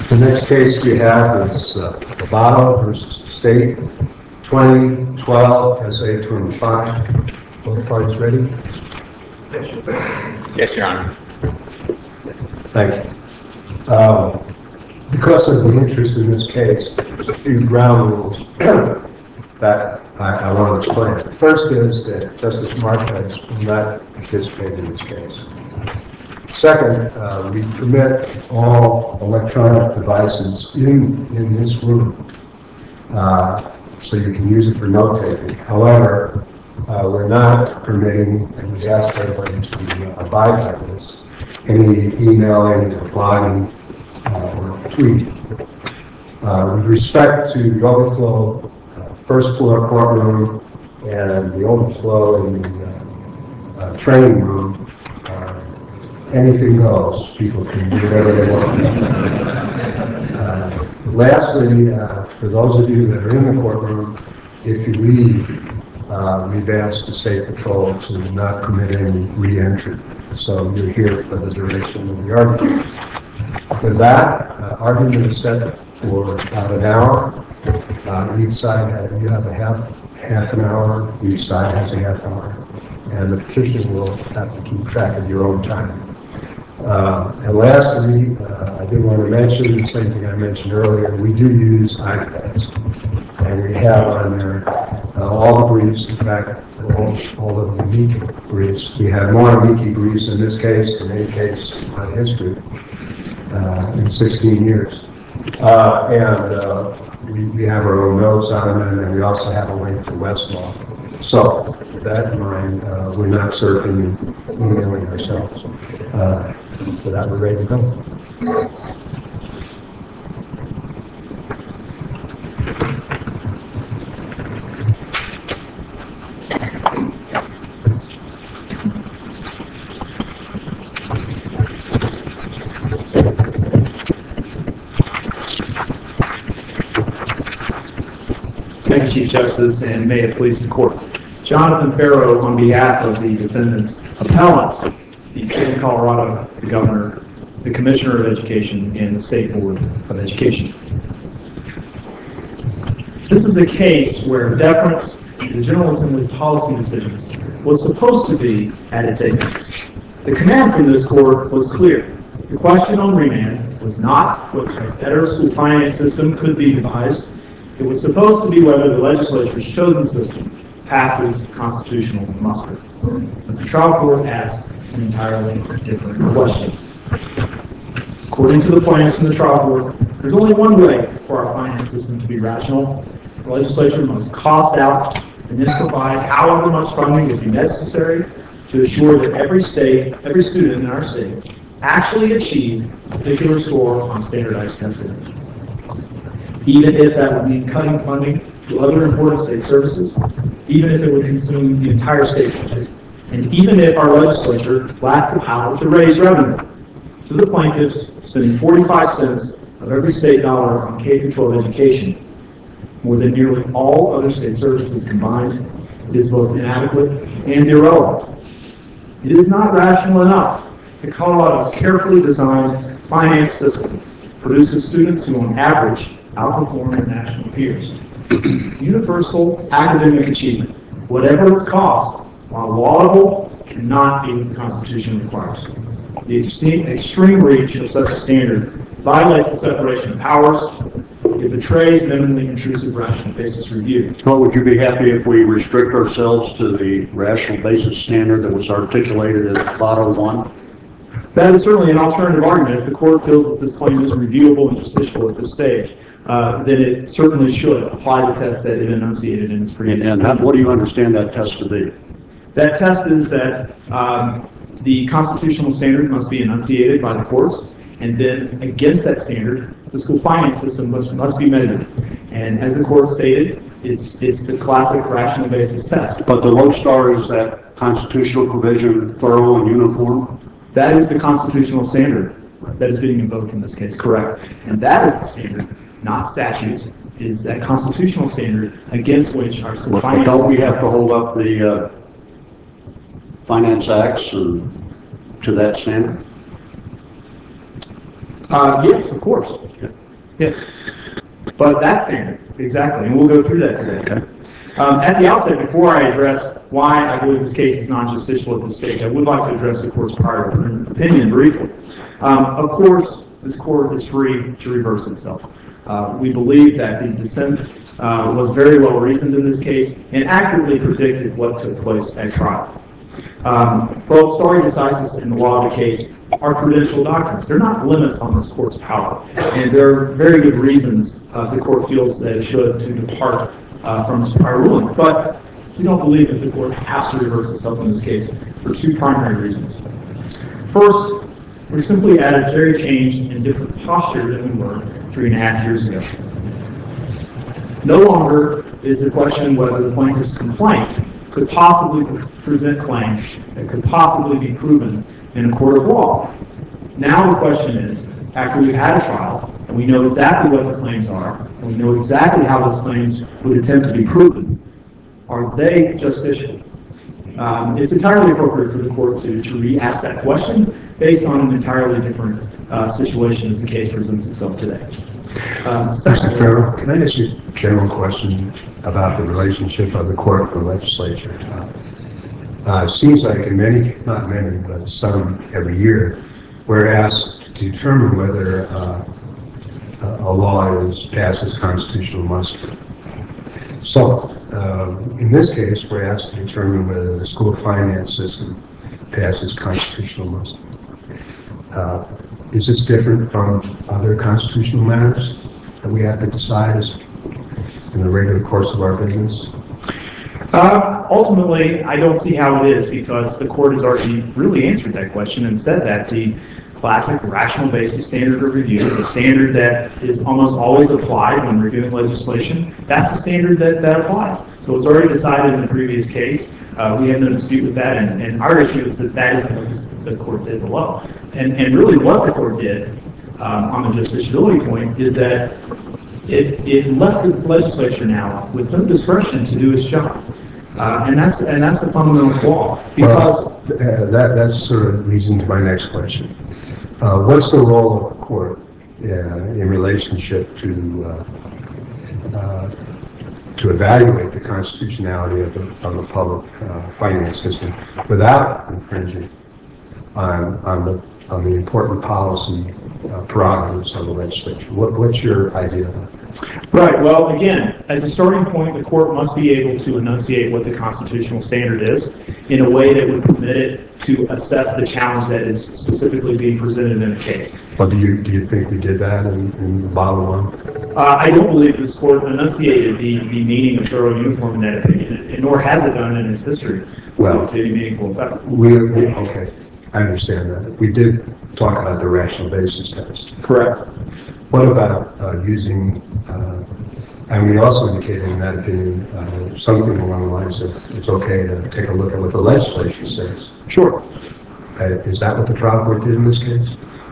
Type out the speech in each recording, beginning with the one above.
The next case we have is Lovato versus the state, 2012 SA 25. Both parties ready? Yes, Your Honor. Thank you. Because of the interest in this case, there's a few ground rules that I want to explain. The first is that Justice Marquez will not participate in this case. Second, we permit all electronic devices in this room, so you can use it for note-taking. However, we're not permitting, and we ask everybody to abide by this, any emailing or blogging or tweeting. With respect to the overflow first floor courtroom and the overflow in the training room, anything goes. People can do whatever they want. Lastly, for those of you that are in the courtroom, if you leave, we've asked the State Patrol to not permit any re-entry. So you're here for the duration of the argument. With that, argument is set for about an hour. Each side, you have a half an hour. Each side has a half hour. And the petitioner will have to keep track of your own time. And lastly, I did want to mention the same thing I mentioned earlier. We do use iPads, and we have on there all the briefs. In fact, all of the amici briefs. We have more amici briefs in this case than any case in my history in 16 years. We have our own notes on them, and we also have a link to Westlaw. So, with that in mind, we're not surfing and emailing ourselves. With that, we're ready to go. Thank you, Chief Justice, and may it please the Court. Jonathan Farrow, on behalf of the defendants' appellants, the State of Colorado, the Governor, the Commissioner of Education, and the State Board of Education. This is a case where deference to the General Assembly's policy decisions was supposed to be at its apex. The command from this Court was clear. The question on remand was not whether a better school finance system could be devised. It was supposed to be whether the legislature's chosen system passes constitutional muster. But the trial court asked an entirely different question. According to the plaintiffs in the trial court, there's only one way for our finance system to be rational. The legislature must cost out and then provide however much funding would be necessary to assure that every student in our state actually achieve a particular score on standardized testing. Even if that would mean cutting funding to other important state services, even if it would consume the entire state budget, and even if our legislature lacks the power to raise revenue. To the plaintiffs, spending 45 cents of every state dollar on K-12 education, more than nearly all other state services combined, it is both inadequate and irrelevant. It is not rational enough that Colorado's carefully designed finance system produces students who, on average, outperform their national peers. Universal academic achievement, whatever its cost, while laudable, cannot be what the Constitution requires. The extreme reach of such a standard violates the separation of powers. It betrays minimally intrusive rational basis review. Well, would you be happy if we restrict ourselves to the rational basis standard that was articulated in Lovato 1? That is certainly an alternative argument. If the court feels that this claim is reviewable and justiciable at this stage, then it certainly should apply the test that it enunciated in its previous. And what do you understand that test to be? That test is that the constitutional standard must be enunciated by the courts, and then against that standard, the school finance system must be measured. And as the court stated, it's the classic rational basis test. But the lodestar is that constitutional provision thorough and uniform? That is the constitutional standard that is being invoked in this case, correct. And that is the standard, not statutes, is that constitutional standard against which our school finance system. Don't we have to hold up the Finance Acts to that standard? Yes, of course. Yes. But that's standard, exactly, and we'll go through that today. Okay. At the outset, before I address why I believe this case is non-justiciable at this stage, I would like to address the court's prior opinion briefly. Of course, this court is free to reverse itself. We believe that the dissent was very well reasoned in this case and accurately predicted what took place at trial. Both stare decisis and the law of the case are prudential doctrines. They're not limits on this court's power, and there are very good reasons the court feels that it should to depart from its prior ruling. But we don't believe that the court has to reverse itself in this case for two primary reasons. First, we're simply at a very changed and different posture than we were 3.5 years ago. No longer is the question whether the plaintiff's complaint could possibly present claims that could possibly be proven in a court of law. Now the question is, after we've had a trial, and we know exactly what the claims are, and we know exactly how those claims would attempt to be proven, are they justiciable? It's entirely appropriate for the court to re-ask that question based on an entirely different situation as the case presents itself today. Mr. Farrell, can I ask you a general question about the relationship of the court and the legislature? It seems like in many, not many, but some every year, we're asked to determine whether a law is passed as constitutional muster. So, in this case, we're asked to determine whether the school finance system passes constitutional muster. Is this different from other constitutional matters that we have to decide as in the regular course of our business? Ultimately, I don't see how it is, because the court has already really answered that question and said that the classic rational basis standard of review, the standard that is almost always applied when reviewing legislation, that's the standard that applies. So it's already decided in the previous case. We have no dispute with that, and our issue is that isn't what the court did below. And really what the court did on the justiciability point is that it left the legislature now with no discretion to do its job. And that's the fundamental flaw. Because that sort of leads into my next question. What's the role of the court in relationship to evaluate the constitutionality of the public finance system without infringing on the important policy prerogatives of the legislature? What's your idea of that? Right. Well, again, as a starting point, the court must be able to enunciate what the constitutional standard is in a way that would permit it to assess the challenge that is specifically being presented in the case. Well, do you think we did that in the bottom one? I don't believe this court enunciated the meaning of thorough and uniform in that opinion, nor has it done in its history to any meaningful effect. Okay, I understand that. We did talk about the rational basis test. Correct. What about using, and we also indicated in that opinion something along the lines of it's okay to take a look at what the legislature says. Sure. Is that what the trial court did in this case?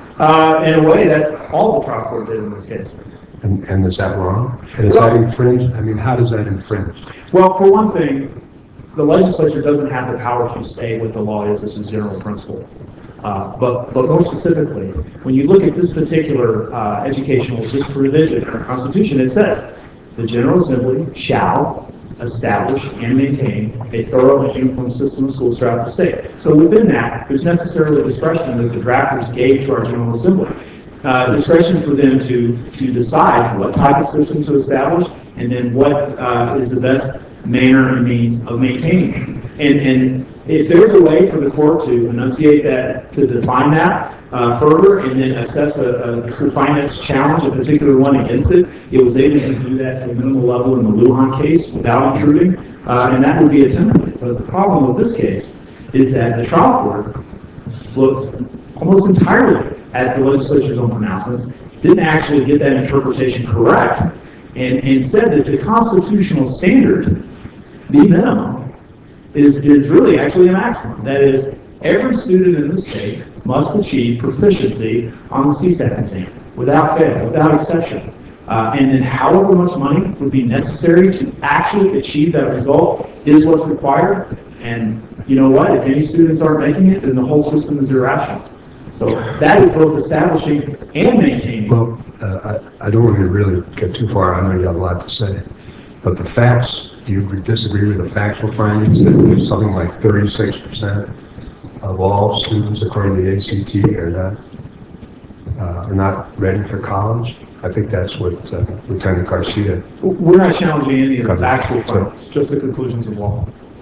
In a way, that's all the trial court did in this case. And is that wrong? And is that infringed? I mean, how does that infringe? Well, for one thing, the legislature doesn't have the power to say what the law is as a general principle. But more specifically, when you look at this particular educational provision in our Constitution, it says, the General Assembly shall establish and maintain a thorough and uniform system of schools throughout the state. So within that, there's necessarily discretion that the drafters gave to our General Assembly. Discretion for them to decide what type of system to establish and then what is the best manner and means of maintaining it. And if there's a way for the court to enunciate that, to define that further, and then assess a finance challenge, a particular one against it, it was able to do that to a minimal level in the Lujan case without intruding, and that would be a template. But the problem with this case is that the trial court looked almost entirely at the legislature's own pronouncements, didn't actually get that interpretation correct, and said that the constitutional standard, the minimum, is really actually a maximum. That is, every student in the state must achieve proficiency on the CSAT exam without fail, without exception. And then however much money would be necessary to actually achieve that result is what's required. And you know what? If any students aren't making it, then the whole system is irrational. So that is both establishing and maintaining. Well, I don't want to really get too far. I know you have a lot to say. But the facts, do you disagree with the factual findings that something like 36% of all students, according to the ACT, are not ready for college? I think that's what Lieutenant Garcia. We're not challenging any of the factual findings, just the conclusions of law.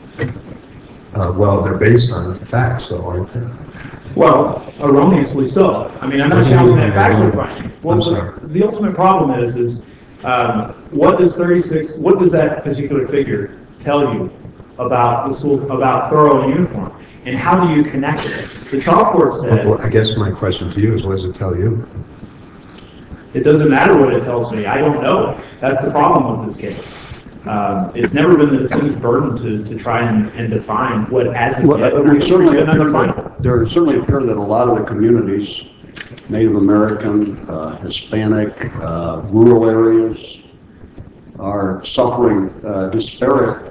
Well, they're based on facts, though, aren't they? Well, erroneously so. I mean, I'm not challenging that factual finding. I'm sorry. The ultimate problem is what does that particular figure tell you about the school, about thorough and uniform? And how do you connect it? The trial court said... Well, I guess my question to you is, what does it tell you? It doesn't matter what it tells me. I don't know. That's the problem with this case. It's never been the defendant's burden to try and define what as of yet. There certainly appear that a lot of the communities, Native American, Hispanic, rural areas, are suffering disparate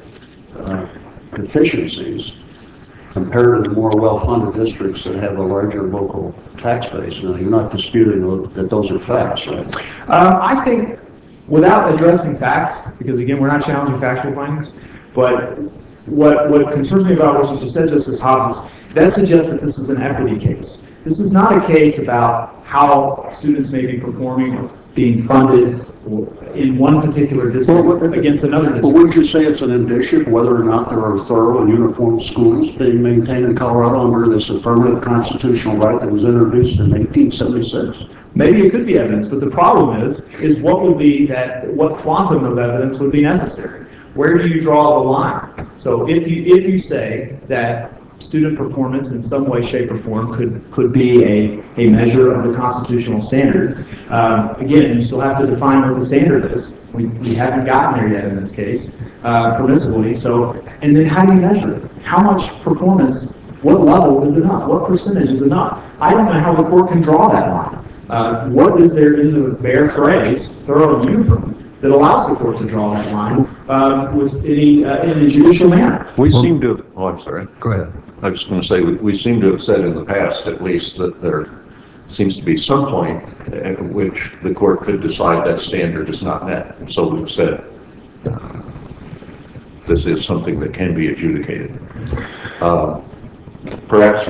deficiencies compared to the more well-funded districts that have a larger local tax base. Now, you're not disputing that those are facts, right? I think, without addressing facts, because again, we're not challenging factual findings, but what concerns me about what you just said, Justice Hobbs, is that suggests that this is an equity case. This is not a case about how students may be performing or being funded in one particular district against another district. But wouldn't you say it's an indication whether or not there are thorough and uniform schools being maintained in Colorado under this affirmative constitutional right that was introduced in 1876? Maybe it could be evidence, but the problem is what quantum of evidence would be necessary? Where do you draw the line? So if you say that student performance in some way, shape, or form could be a measure of the constitutional standard, again, you still have to define what the standard is. We haven't gotten there yet in this case, permissibly. So, and then how do you measure it? How much performance, what level is enough? What percentage is enough? I don't know how the court can draw that line. What is there in the bare phrase, thorough and uniform, that allows the court to draw that line in a judicial manner? We seem to, I'm sorry. Go ahead. I was going to say, we seem to have said in the past, at least, that there seems to be some point at which the court could decide that standard is not met. And so we've said this is something that can be adjudicated. Perhaps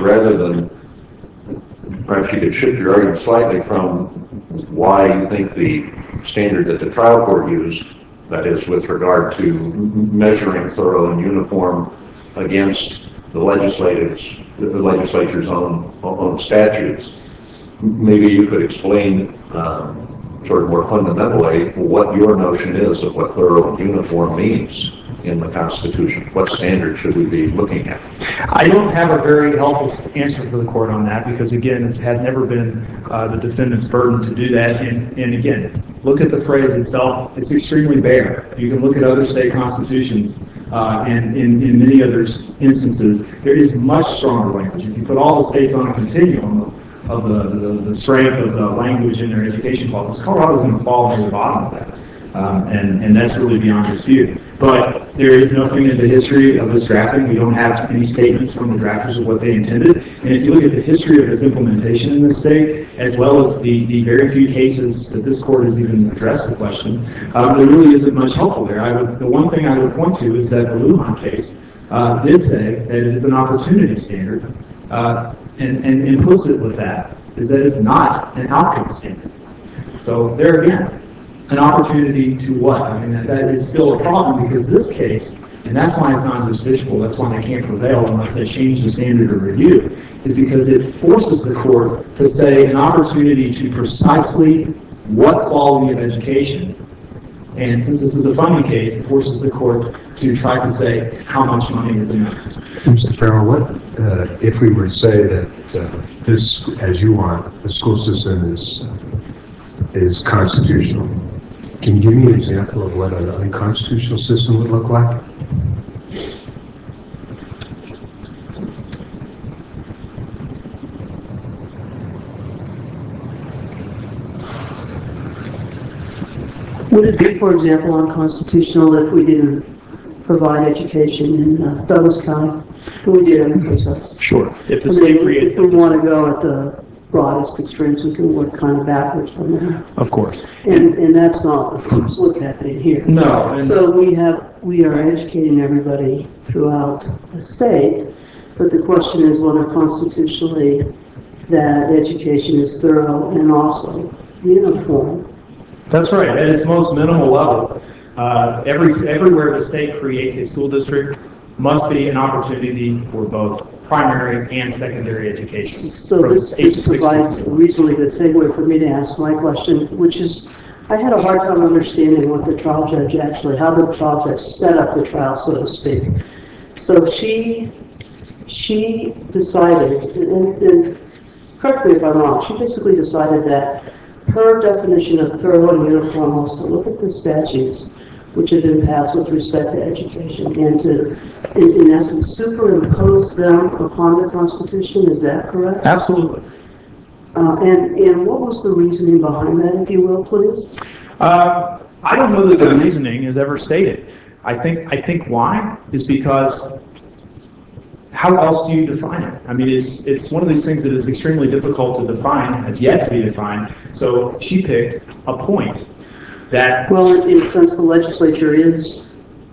you could shift your argument slightly from why you think the standard that the trial court used, that is with regard to measuring thorough and uniform against the legislature's own statutes. Maybe you could explain sort of more fundamentally what your notion is of what thorough and uniform means in the Constitution. What standard should we be looking at? I don't have a very helpful answer for the court on that because, again, it has never been the defendant's burden to do that. And again, look at the phrase itself. It's extremely bare. You can look at other state constitutions and in many other instances, there is much stronger language. If you put all the states on a continuum of the strength of the language in their education clauses, Colorado's going to fall near the bottom of that. And that's really beyond dispute. But there is nothing in the history of this drafting. We don't have any statements from the drafters of what they intended. And if you look at the history of its implementation in this state, as well as the very few cases that this court has even addressed the question, there really isn't much helpful there. The one thing I would point to is that the Lujan case did say that it is an opportunity standard. And implicit with that is that it's not an outcome standard. So there again, an opportunity to what? I mean, that is still a problem because this case, and that's why it's not justiciable, that's why they can't prevail unless they change the standard of review, is because it forces the court to say an opportunity to precisely what quality of education. And since this is a funding case, it forces the court to try to say how much money is enough. Mr. Farrell, what if we were to say that this, as you want, the school system is constitutional? Can you give me an example of what an unconstitutional system would look like? Would it be, for example, unconstitutional if we didn't provide education in Douglas County? We did every place else. Sure. If the state creates if we want to go at the broadest extremes, we can work kind of backwards from there. Of course. And that's not, of course, what's happening here. No. And So we are educating everybody throughout the state, but the question is whether constitutionally that education is thorough and also uniform. that's right. At its most minimal level, everywhere the state creates a school district must be an opportunity for both primary and secondary education. So from this age 6 to provides a 12. reasonably good segue for me to ask my question, which is, I had a hard time understanding what the trial judge actually, how the trial judge set up the trial, so to speak. So she decided, and correct me if I'm wrong, she basically decided that her definition of thorough and uniform was to look at the statutes which have been passed with respect to education and to, in essence, superimpose them upon the Constitution. Is that correct? Absolutely. And what was the reasoning behind that, if you will, please? I don't know that the reasoning is ever stated. I think why is because how else do you define it? I mean, it's one of these things that is extremely difficult to define, has yet to be defined. So she picked a point that. Well, in a sense, the legislature is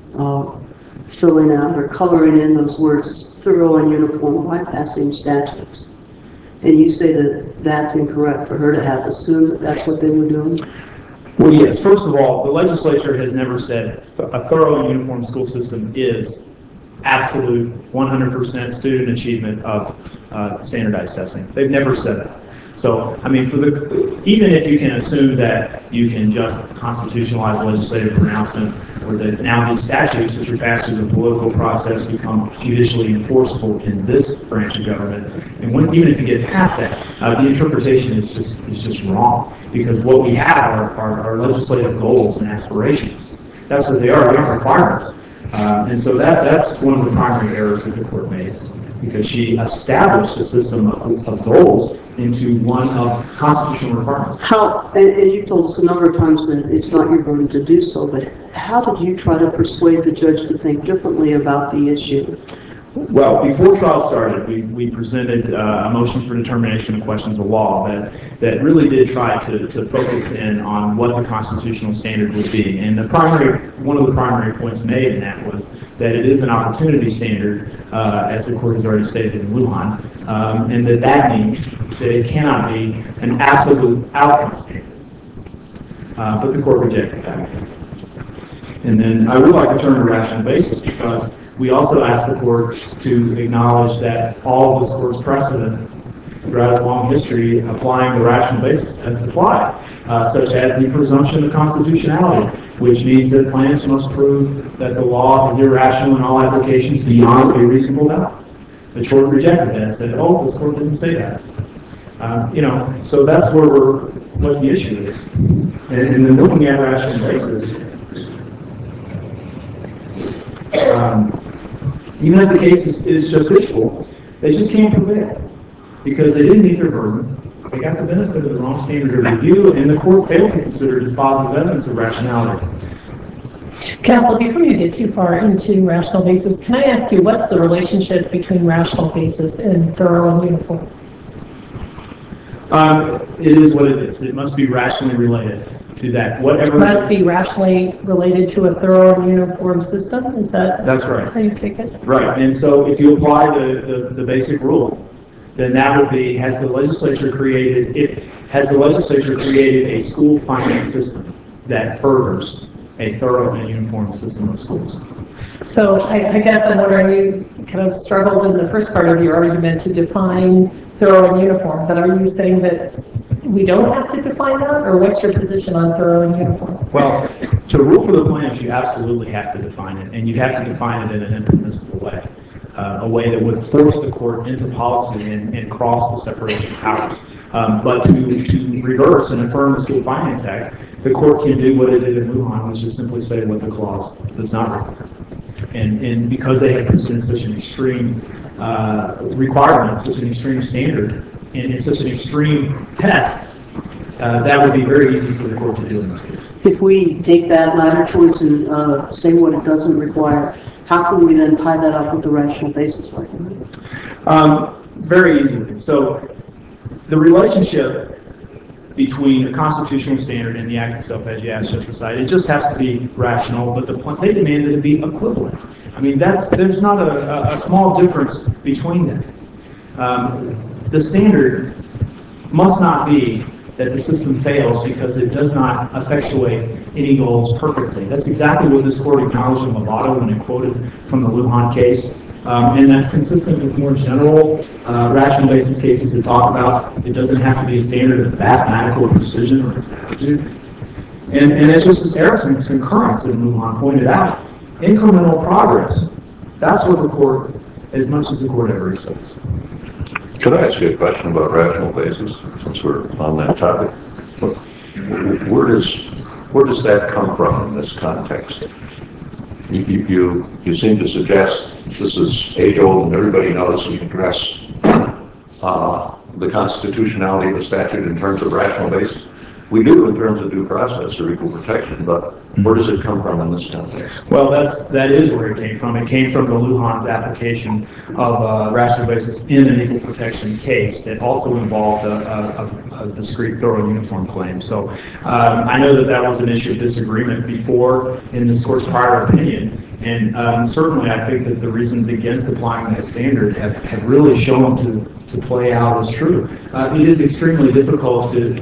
filling out or coloring in those words thorough and uniform by passing statutes. And you say that that's incorrect for her to have assumed that that's what they were doing? Well, yes. First of all, the legislature has never said a thorough and uniform school system is absolute 100% student achievement of standardized testing. They've never said that. So, I mean, even if you can assume that you can just constitutionalize legislative pronouncements, or that now these statutes, which are passed through the political process, become judicially enforceable in this branch of government, and even if you get past that, the interpretation is just wrong, because what we have are legislative goals and aspirations. That's what they are. They aren't requirements. And so that's one of the primary errors that the court made, because she established a system of goals into one of constitutional requirements. How, and you've told us a number of times that it's not your burden to do so, but how did you try to persuade the judge to think differently about the issue? Well, before trial started, we presented a motion for determination of questions of law that really did try to focus in on what the constitutional standard would be. And one of the primary points made in that was that it is an opportunity standard, as the court has already stated in Lujan, and that means that it cannot be an absolute outcome standard. But the court rejected that. And then I would like to turn to rational basis, because we also asked the court to acknowledge that all of this court's precedent throughout its long history applying the rational basis as applied, such as the presumption of constitutionality, which means that plaintiffs must prove that the law is irrational in all applications beyond a reasonable doubt. The court rejected that and said, oh, this court didn't say that. So that's what the issue is. And then looking at rational basis, even if the case is justiciable, they just can't prevail because they didn't meet their burden. They got the benefit of the wrong standard of review, and the court failed to consider dispositive evidence of rationality. Counsel, before you get too far into rational basis, can I ask you what's the relationship between rational basis and thorough and uniform? It is what it is. It must be rationally related to that. Whatever. It must be rationally related to a thorough and uniform system? Is that That's right. how you take it? Right. And so if you apply the basic rule, then that would be, has the legislature created a school finance system that furthers a thorough and uniform system of schools? So I guess I'm wondering, you kind of struggled in the first part of your argument to define thorough and uniform, but are you saying that we don't have to define that, or what's your position on thorough and uniform? Well, to rule for the plaintiff, you absolutely have to define it, and you have to define it in an impermissible way, a way that would force the court into policy and cross the separation of powers. But to reverse and affirm the School Finance Act, the court can do what it did in Lujan, which is simply say what the clause does not require. And because they have presented such an extreme requirement, such an extreme standard, and it's such an extreme test, that would be very easy for the court to do in this case. If we take that latter choice and say what it doesn't require, how can we then tie that up with the rational basis argument? Very easily. So the relationship between a constitutional standard and the act itself, as you asked Justice Ide, it just has to be rational, but they demanded it be equivalent. I mean, there's not a small difference between them. The standard must not be that the system fails because it does not effectuate any goals perfectly. That's exactly what this court acknowledged in Lovato when it quoted from the Lujan case. And that's consistent with more general rational basis cases that talk about it doesn't have to be a standard of mathematical precision or exactitude. And as Justice Harrison's concurrence in Lujan pointed out, incremental progress, that's what the court, as much as the court ever accepts. Could I ask you a question about rational basis, since we're on that topic? Where does that come from in this context? You seem to suggest this is age-old and everybody knows we address the constitutionality of the statute in terms of rational basis. We do in terms of due process or equal protection, but where does it come from in this context? Well, that is where it came from. It came from the Lujan's application of rational basis in an equal protection case that also involved a discrete, thorough, and uniform claim. So I know that was an issue of disagreement before in this court's prior opinion. And certainly I think that the reasons against applying that standard have really shown to play out as true. It is extremely difficult to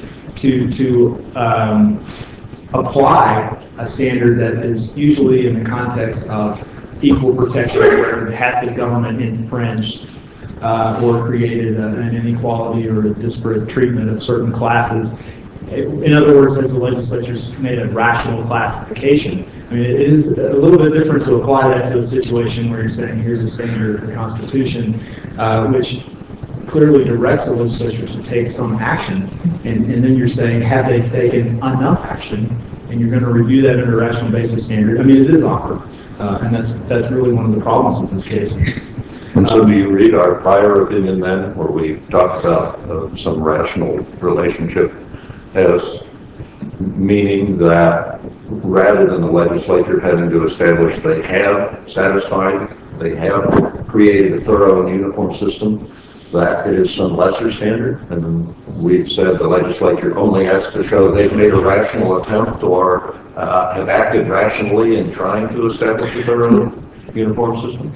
apply a standard that is usually in the context of equal protection, where it has the government infringed or created an inequality or a disparate treatment of certain classes. In other words, has the legislature's made a rational classification. I mean, it is a little bit different to apply that to a situation where you're saying here's a standard of the Constitution, which clearly directs the legislature to take some action, and then you're saying, have they taken enough action? And you're going to review that under a rational basis standard. I mean, it is awkward, and that's really one of the problems in this case. And so do you read our prior opinion then, where we talked about some rational relationship as meaning that rather than the legislature having to establish they have satisfied, they have created a thorough and uniform system, that it is some lesser standard? And we've said the legislature only has to show they've made a rational attempt or have acted rationally in trying to establish a thorough uniform system?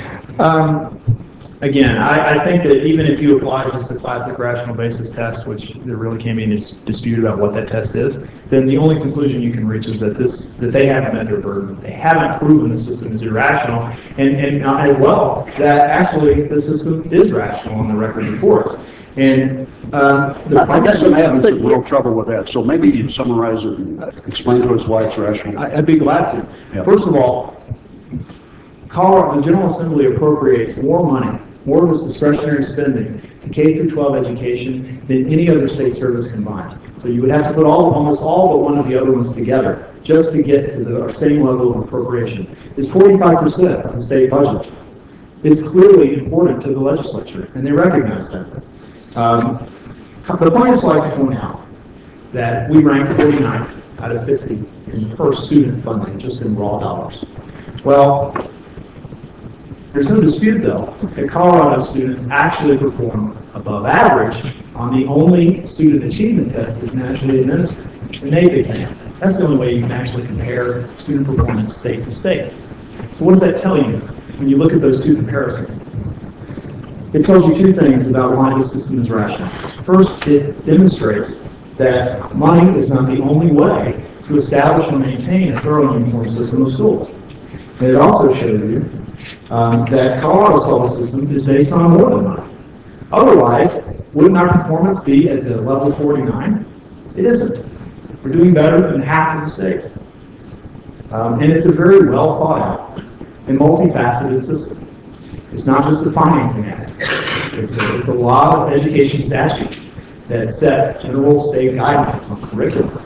Again, I think that even if you apply just the classic rational basis test, which there really can't be any dispute about what that test is, then the only conclusion you can reach is that they haven't met their burden. They haven't proven the system is irrational, and as well, that actually the system is rational on the record before us. And I guess I'm having some real trouble with that, so maybe you summarize it and explain to us why it's rational. I'd be glad to. Yeah. First of all, the General Assembly appropriates more money, more of its discretionary spending to K through 12 education than any other state service combined. So you would have to put almost all but one of the other ones together just to get to the same level of appropriation. It's 45% of the state budget. It's clearly important to the legislature, and they recognize that. The plaintiffs like to point out that we rank 49th out of 50 in per student funding, just in raw dollars. Well, there's no dispute, though, that Colorado students actually perform above average on the only student achievement test that's nationally administered, the NAEP exam. That's the only way you can actually compare student performance state to state. So what does that tell you when you look at those two comparisons? It tells you two things about why the system is rational. First, it demonstrates that money is not the only way to establish and maintain a thorough and uniform system of schools. And it also shows you that Colorado's public system is based on more than money. Otherwise, wouldn't our performance be at the level 49? It isn't. We're doing better than half of the states. And it's a very well thought out and multifaceted system. It's not just a financing act. It's a lot of education statutes that set general state guidelines on curriculum,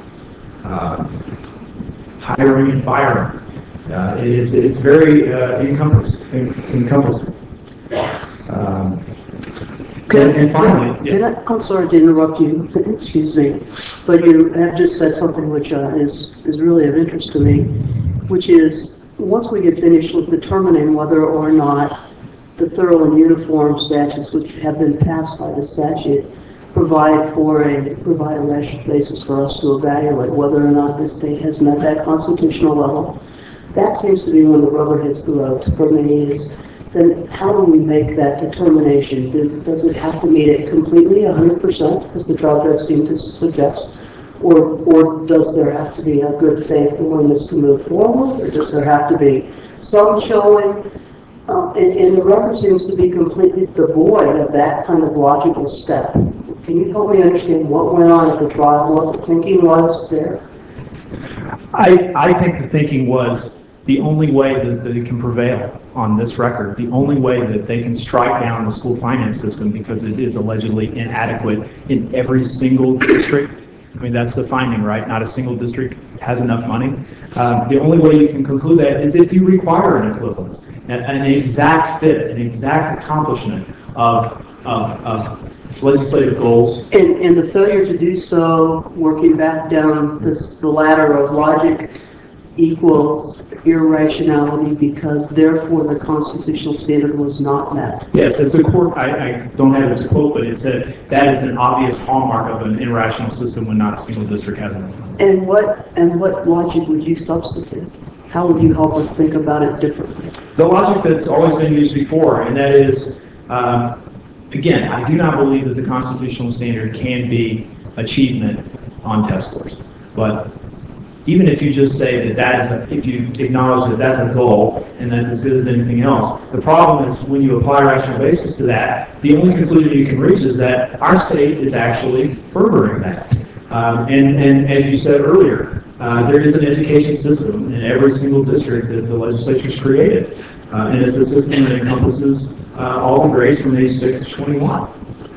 hiring and firing. It's very encompassing. And finally, yes. I'm sorry to interrupt you, excuse me, but you have just said something which is really of interest to me, which is once we get finished with determining whether or not the thorough and uniform statutes which have been passed by the statute provide a rational basis for us to evaluate whether or not this state has met that constitutional level. That seems to be when the rubber hits the road for me is, then how do we make that determination? Does it have to meet it completely, 100%, as the trial judge seemed to suggest? Or does there have to be a good faith willingness to move forward? Or does there have to be some showing? And the record seems to be completely devoid of that kind of logical step. Can you help me understand what went on at the trial, what the thinking was there? I think the thinking was the only way that they can prevail on this record, the only way that they can strike down the school finance system because it is allegedly inadequate in every single district. I mean, that's the finding, right? Not a single district has enough money. The only way you can conclude that is if you require an equivalence, an exact fit, an exact accomplishment of legislative goals. And the failure to do so, working back down the ladder of logic, equals irrationality because therefore the constitutional standard was not met. Yes, as a court, I don't have it to quote, but it said that is an obvious hallmark of an irrational system when not a single district has enough money. And what logic would you substitute? How would you help us think about it differently? The logic that's always been used before, and that is, again, I do not believe that the constitutional standard can be achievement on test scores. But even if you just say if you acknowledge that that's a goal and that's as good as anything else, the problem is when you apply rational basis to that, the only conclusion you can reach is that our state is actually furthering that. And as you said earlier, there is an education system in every single district that the legislature's created. And it's a system that encompasses all the grades from age 6 to 21.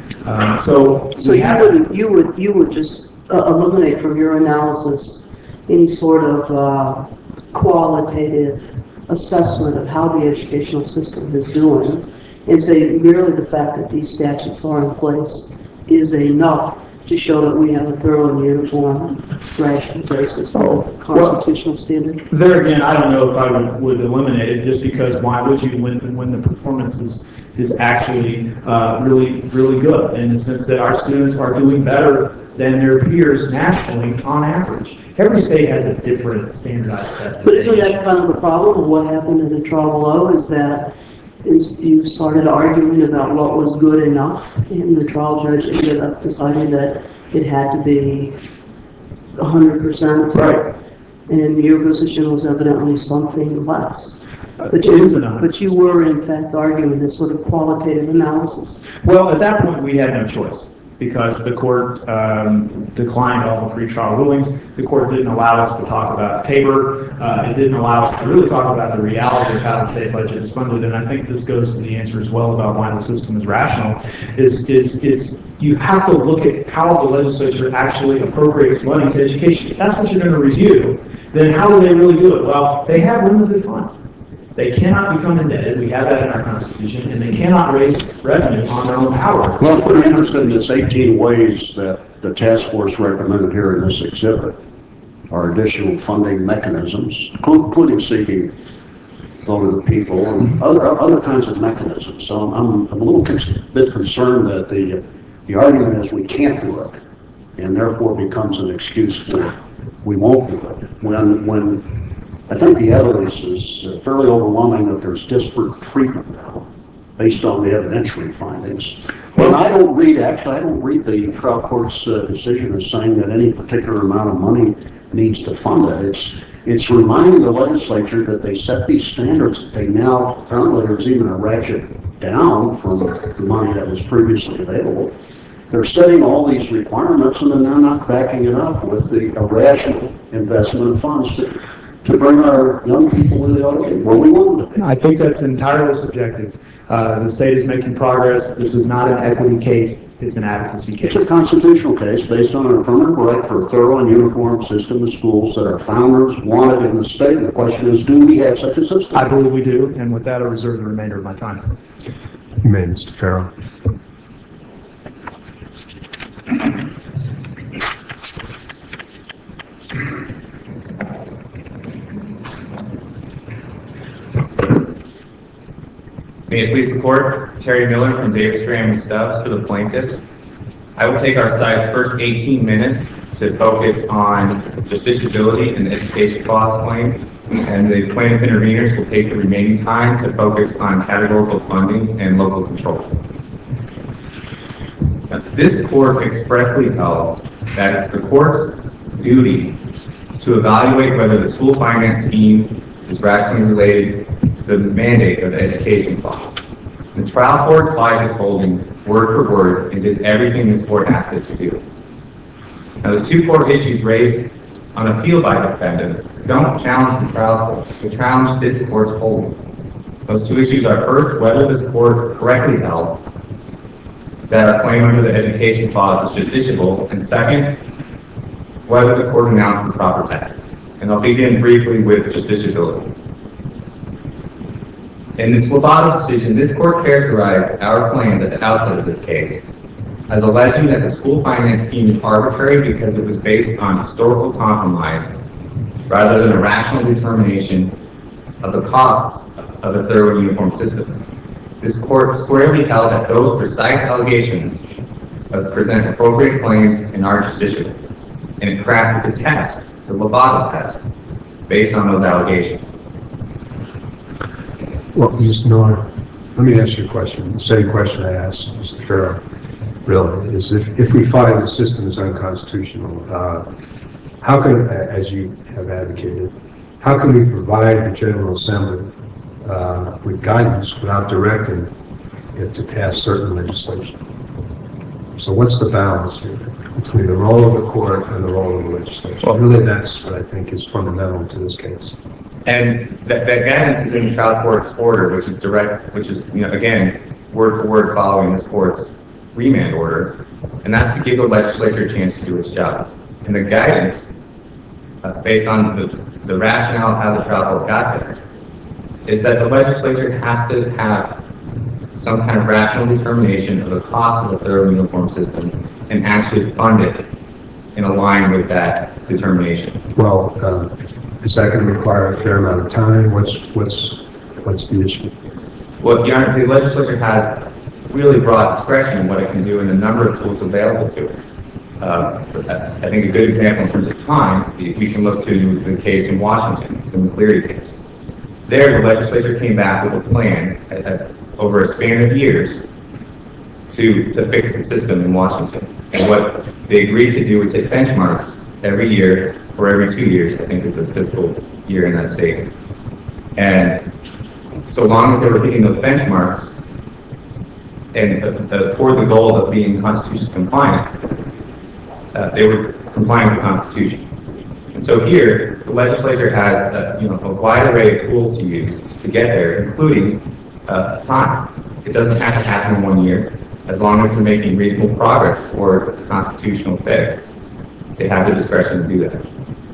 So you would just eliminate from your analysis any sort of qualitative assessment of how the educational system is doing, and say merely the fact that these statutes are in place is enough to show that we have a thorough and uniform rational basis for the constitutional standard? There again, I don't know if I would eliminate it, just because why would you when the performance is actually really, really good, in the sense that our students are doing better than their peers nationally on average. Every state has a different standardized test. But isn't that kind of the problem of what happened in the trial below, is that you started arguing about what was good enough, and the trial judge ended up deciding that it had to be 100%. Right. And your position was evidently something less. But you were in fact arguing this sort of qualitative analysis. Well, at that point we had no choice, because the court declined all the pretrial rulings. The court didn't allow us to talk about Tabor. It didn't allow us to really talk about the reality of how the state budget is funded. And I think this goes to the answer as well about why the system is rational. You have to look at how the legislature actually appropriates money to education. If that's what you're going to review, then how do they really do it? Well, they have limited funds. They cannot become indebted. We have that in our Constitution, and they cannot raise revenue on their own power. Well, if we're interested in this 18 ways that the task force recommended here in this exhibit are additional funding mechanisms, including seeking vote of the people and other kinds of mechanisms. So I'm a little bit concerned that the argument is we can't do it, and therefore becomes an excuse for we won't do it. When I think the evidence is fairly overwhelming that there's disparate treatment now based on the evidentiary findings. And I don't read the trial court's decision as saying that any particular amount of money needs to fund it. It's reminding the legislature that they set these standards that they now, apparently there's even a ratchet down from the money that was previously available. They're setting all these requirements, and then they're not backing it up with a rational investment of funds to bring our young people where they ought to be, where we want them to be. I think that's entirely subjective. The state is making progress. This is not an equity case. It's an adequacy case. It's a constitutional case based on an affirmative right for a thorough and uniform system of schools that our founders wanted in the state. And the question is, do we have such a system? I believe we do, and with that, I reserve the remainder of my time. You may, Mr. Farrell. May it please the court, Terry Miller from Davis, Graham & Stubbs for the plaintiffs. I will take our side's first 18 minutes to focus on justiciability and the education cost claim, and the plaintiff interveners will take the remaining time to focus on categorical funding and local control. Now, this court expressly held that it's the court's duty to evaluate whether the school finance scheme is rationally related to the mandate of the education clause. The trial court applied this holding word for word and did everything this court asked it to do. Now, the two core issues raised on appeal by defendants don't challenge the trial court, they challenge this court's holding. Those two issues are, first, whether this court correctly held that a claim under the education clause is justiciable, and second, whether the court announced the proper test. And I'll begin briefly with justiciability. In this Lovato decision, this court characterized our claims at the outset of this case as alleging that the school finance scheme is arbitrary because it was based on historical compromise rather than a rational determination of the costs of a thorough uniform system. This court squarely held that those precise allegations present appropriate claims and are justiciable, and it crafted the test, the Lovato test, based on those allegations. Well, Mr. Miller, let me ask you a question. The same question I asked Mr. Farrow, really, is if we find the system is unconstitutional, how can, as you have advocated, how can we provide the General Assembly with guidance without directing it to pass certain legislation? So what's the balance here between the role of the court and the role of the legislature? Well, really, that's what I think is fundamental to this case. And that guidance is in the trial court's order, which is direct, which is, again, word for word following this court's remand order, and that's to give the legislature a chance to do its job. And the guidance, based on the rationale of how the trial court got there, is that the legislature has to have some kind of rational determination of the cost of a thorough uniform system and actually fund it in line with that determination. Well, is that going to require a fair amount of time? What's the issue? Well, Your Honor, the legislature has really broad discretion in what it can do and a number of tools available to it. I think a good example in terms of time, we can look to the case in Washington, the McCleary case. There, the legislature came back with a plan over a span of years to fix the system in Washington. And what they agreed to do was hit benchmarks every year, or every 2 years, I think is the fiscal year in that state. And so long as they were hitting those benchmarks and toward the goal of being constitutionally compliant, they were complying with the Constitution. And so here, the legislature has a wide array of tools to use to get there, including time. It doesn't have to happen in 1 year. As long as they're making reasonable progress toward the constitutional fix, they have the discretion to do that.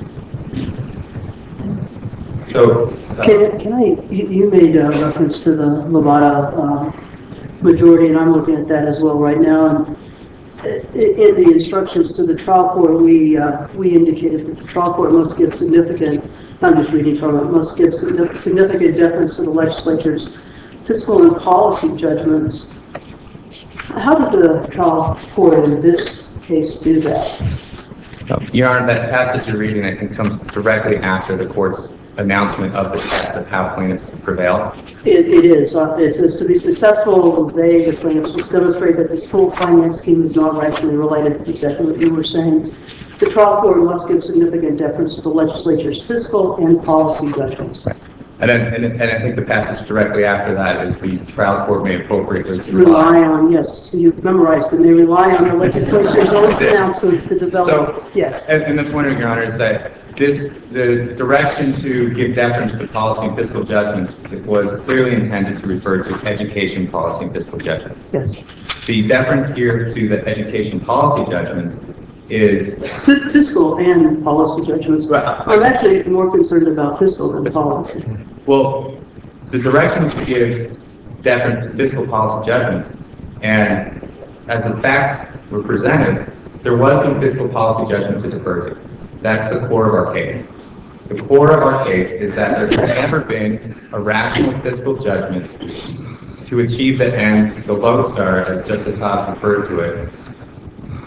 So, you made reference to the Lovato majority, and I'm looking at that as well right now. And in the instructions to the trial court, we indicated that the trial court must give significant, I'm just reading from it, must give significant deference to the legislature's fiscal and policy judgments. How did the trial court in this case do that? Your Honor, that passage you're reading, I think, comes directly after the court's announcement of the test of how plaintiffs prevail. It is. It says to be successful, the plaintiffs must demonstrate that the school finance scheme is not rationally related. Exactly what you were saying. The trial court must give significant deference to the legislature's fiscal and policy judgments. Right. And I think the passage directly after that is the trial court may appropriately rely on, yes, you've memorized it, they rely on the legislature's own announcements to develop. So, yes. And the point of, Your Honor, is that the direction to give deference to policy and fiscal judgments was clearly intended to refer to education policy and fiscal judgments. Yes. The deference here to the education policy judgments is fiscal and policy judgments. I'm actually more concerned about fiscal than policy. Well, the direction is to give deference to fiscal policy judgments, and as the facts were presented, there was no fiscal policy judgment to defer to. That's the core of our case. The core of our case is that there's never been a rational fiscal judgment to achieve the ends, the lodestar, as Justice Hobbs referred to it,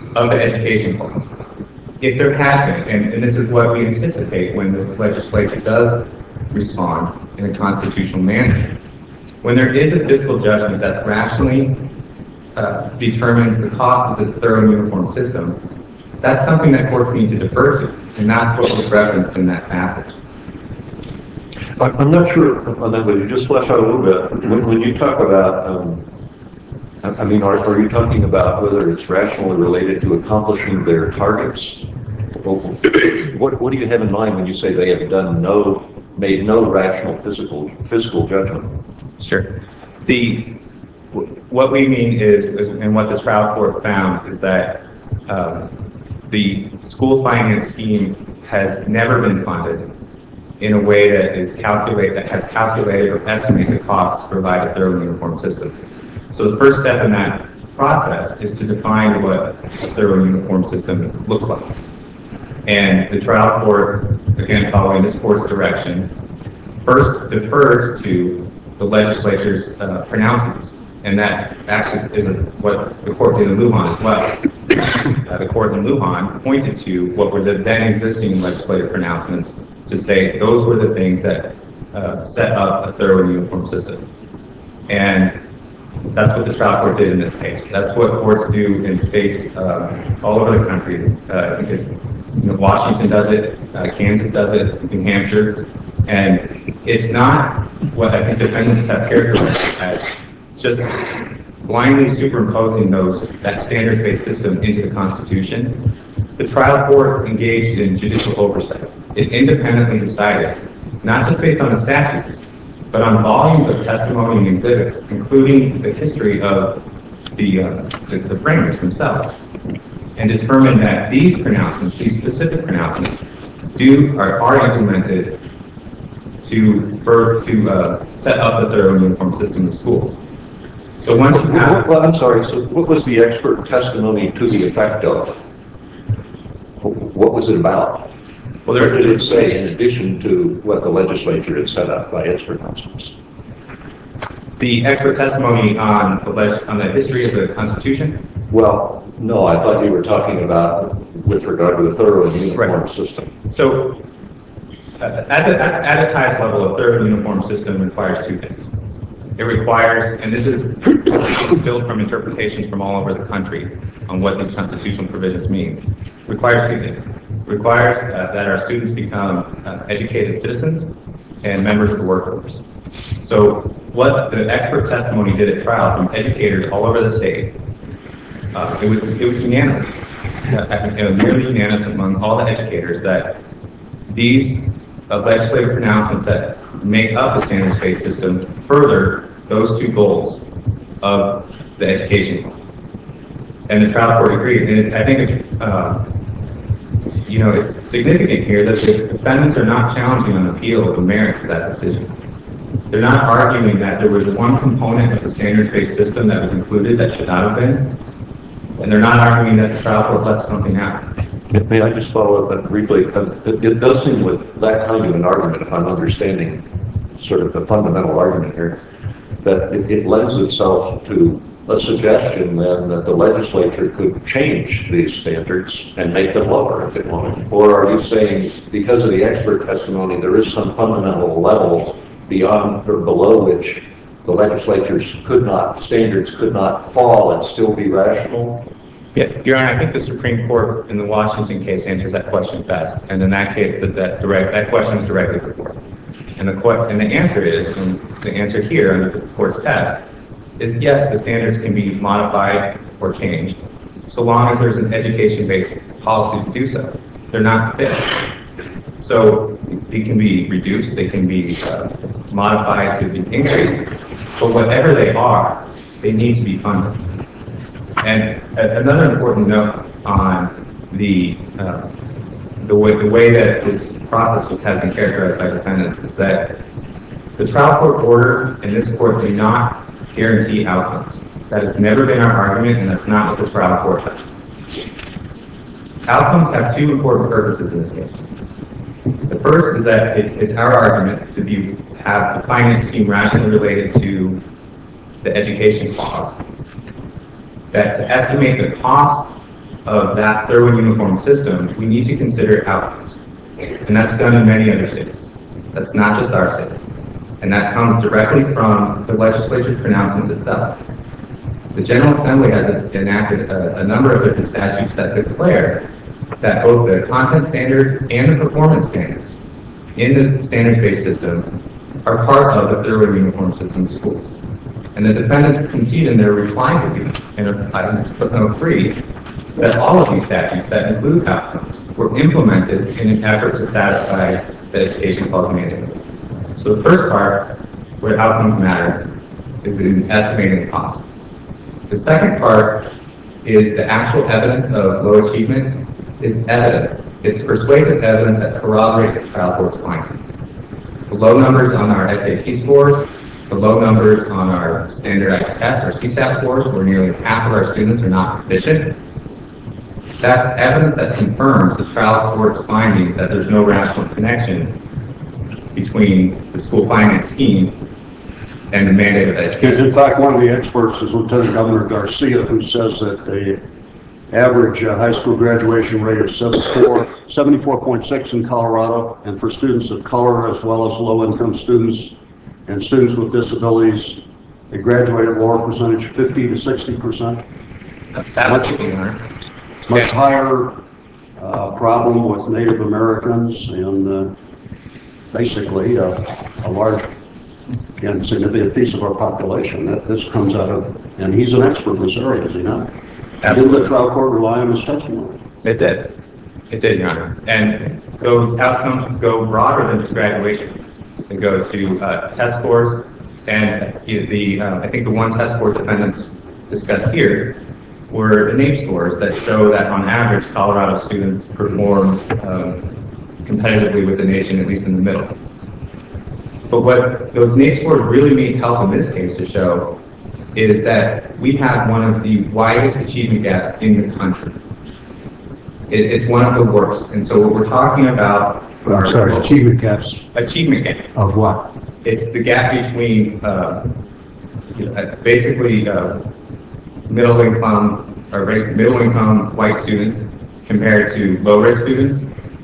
of the education costs. If there had been, and this is what we anticipate when the legislature does respond in a constitutional manner, when there is a fiscal judgment that's rationally determines the cost of the thorough and uniform system, that's something that courts need to defer to, and that's what was referenced in that passage. I'm not sure on that, but you just flesh out a little bit. When you talk about, I mean, are you talking about whether it's rationally related to accomplishing their targets? What do you have in mind when you say they have made no rational fiscal judgment? Sure. What we mean is, and what the trial court found is that the school finance scheme has never been funded in a way that has calculated or estimated the cost to provide a thorough and uniform system. So the first step in that process is to define what a thorough and uniform system looks like. And the trial court, again following this court's direction, first deferred to the legislature's pronouncements. And that actually is what the court did in Lujan as well. The court in Lujan pointed to what were the then existing legislative pronouncements to say those were the things that set up a thorough and uniform system. And that's what the trial court did in this case. That's what courts do in states all over the country. I think it's Washington does it, Kansas does it, New Hampshire, and it's not what I think defendants have characterized as just blindly superimposing that standards-based system into the Constitution. The trial court engaged in judicial oversight. It independently decided, not just based on the statutes, but on volumes of testimony and exhibits, including the history of the framers themselves, and determined that these pronouncements, these specific pronouncements, are implemented to set up a thorough and uniform system of schools. So once you have... Well, I'm sorry, so what was the expert testimony to the effect of? What was it about? Well, what did it say in addition to what the legislature had set up by its pronouncements? The expert testimony on the history of the Constitution? Well, no, I thought you were talking about with regard to the thorough and uniform system. So at its highest level, a thorough and uniform system requires two things. It requires, and this is distilled from interpretations from all over the country on what these constitutional provisions mean, requires two things. It requires that our students become educated citizens and members of the workforce. So what the expert testimony did at trial from educators all over the state, it was unanimous, nearly unanimous among all the educators that these legislative pronouncements that make up the standards-based system further those two goals of the education goals. And the trial court agreed. And I think it's significant here that the defendants are not challenging on appeal the merits of that decision. They're not arguing that there was one component of the standards-based system that was included that should not have been. And they're not arguing that the trial court left something out. May I just follow up briefly? It does seem with that kind of an argument, if I'm understanding sort of the fundamental argument here, that it lends itself to a suggestion then that the legislature could change these standards and make them lower if it wanted. Or are you saying because of the expert testimony there is some fundamental level beyond or below which the legislature's standards could not fall and still be rational? Yeah, Your Honor, I think the Supreme Court in the Washington case answers that question best. And in that case, that question is directly before. And the answer is, and the answer here under this court's test, is yes, the standards can be modified or changed, so long as there's an education-based policy to do so. They're not fixed. So they can be reduced, they can be modified to be increased, but whatever they are, they need to be funded. And another important note on the way that this process has been characterized by defendants is that the trial court order and this court do not guarantee outcomes. That has never been our argument, and that's not what the trial court does. Outcomes have two important purposes in this case. The first is that it's our argument to have the finance scheme rationally related to the education clause, that to estimate the cost of that thorough and uniform system, we need to consider outcomes. And that's done in many other states. That's not just our state. And that comes directly from the legislature's pronouncements itself. The General Assembly has enacted a number of different statutes that declare that both the content standards and the performance standards in the standards-based system are part of the thorough and uniform system of schools. And the defendants concede in their reply to me, in I think it's footnote 3, that all of these statutes that include outcomes were implemented in an effort to satisfy the education clause mandate. So the first part, where outcomes matter, is in estimating the cost. The second part is the actual evidence of low achievement is evidence. It's persuasive evidence that corroborates the trial court's finding. The low numbers on our SAT scores, the low numbers on our standardized tests, our CSAT scores, where nearly half of our students are not proficient, that's evidence that confirms the trial court's finding that there's no rational connection between the school finance scheme and the mandate of education. In fact, one of the experts is Lieutenant Governor Garcia, who says that the average high school graduation rate is 74.6 in Colorado, and for students of color as well as low-income students and students with disabilities, they graduate at lower percentage, 50 to 60%. Much higher problem with Native Americans and basically a large and significant piece of our population. That this comes out of, and he's an expert in this area, is he not? Didn't the trial court rely on his testimony? It did. It did, Your Honor. And those outcomes go broader than just graduation rates. They go to test scores, and I think the one test score defendants discussed here were the NAEP scores that show that on average Colorado students perform competitively with the nation, at least in the middle. But what those NAEP scores really need help in this case to show is that we have one of the widest achievement gaps in the country. It's one of the worst. And so what we're talking about... I'm sorry, achievement gaps. Achievement gap. Of what? It's the gap between basically middle income white students compared to low risk students,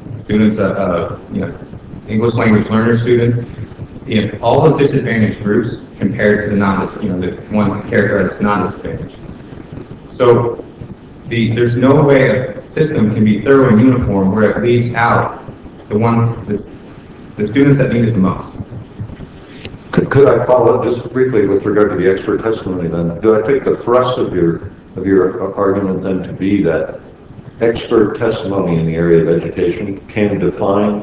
English language learner students, all those disadvantaged groups compared to the the ones characterized as non-disadvantaged. So there's no way a system can be thorough and uniform where it leaves out the students that need it the most. Could I follow up just briefly with regard to the expert testimony then? Do I take the thrust of your argument then to be that expert testimony in the area of education can define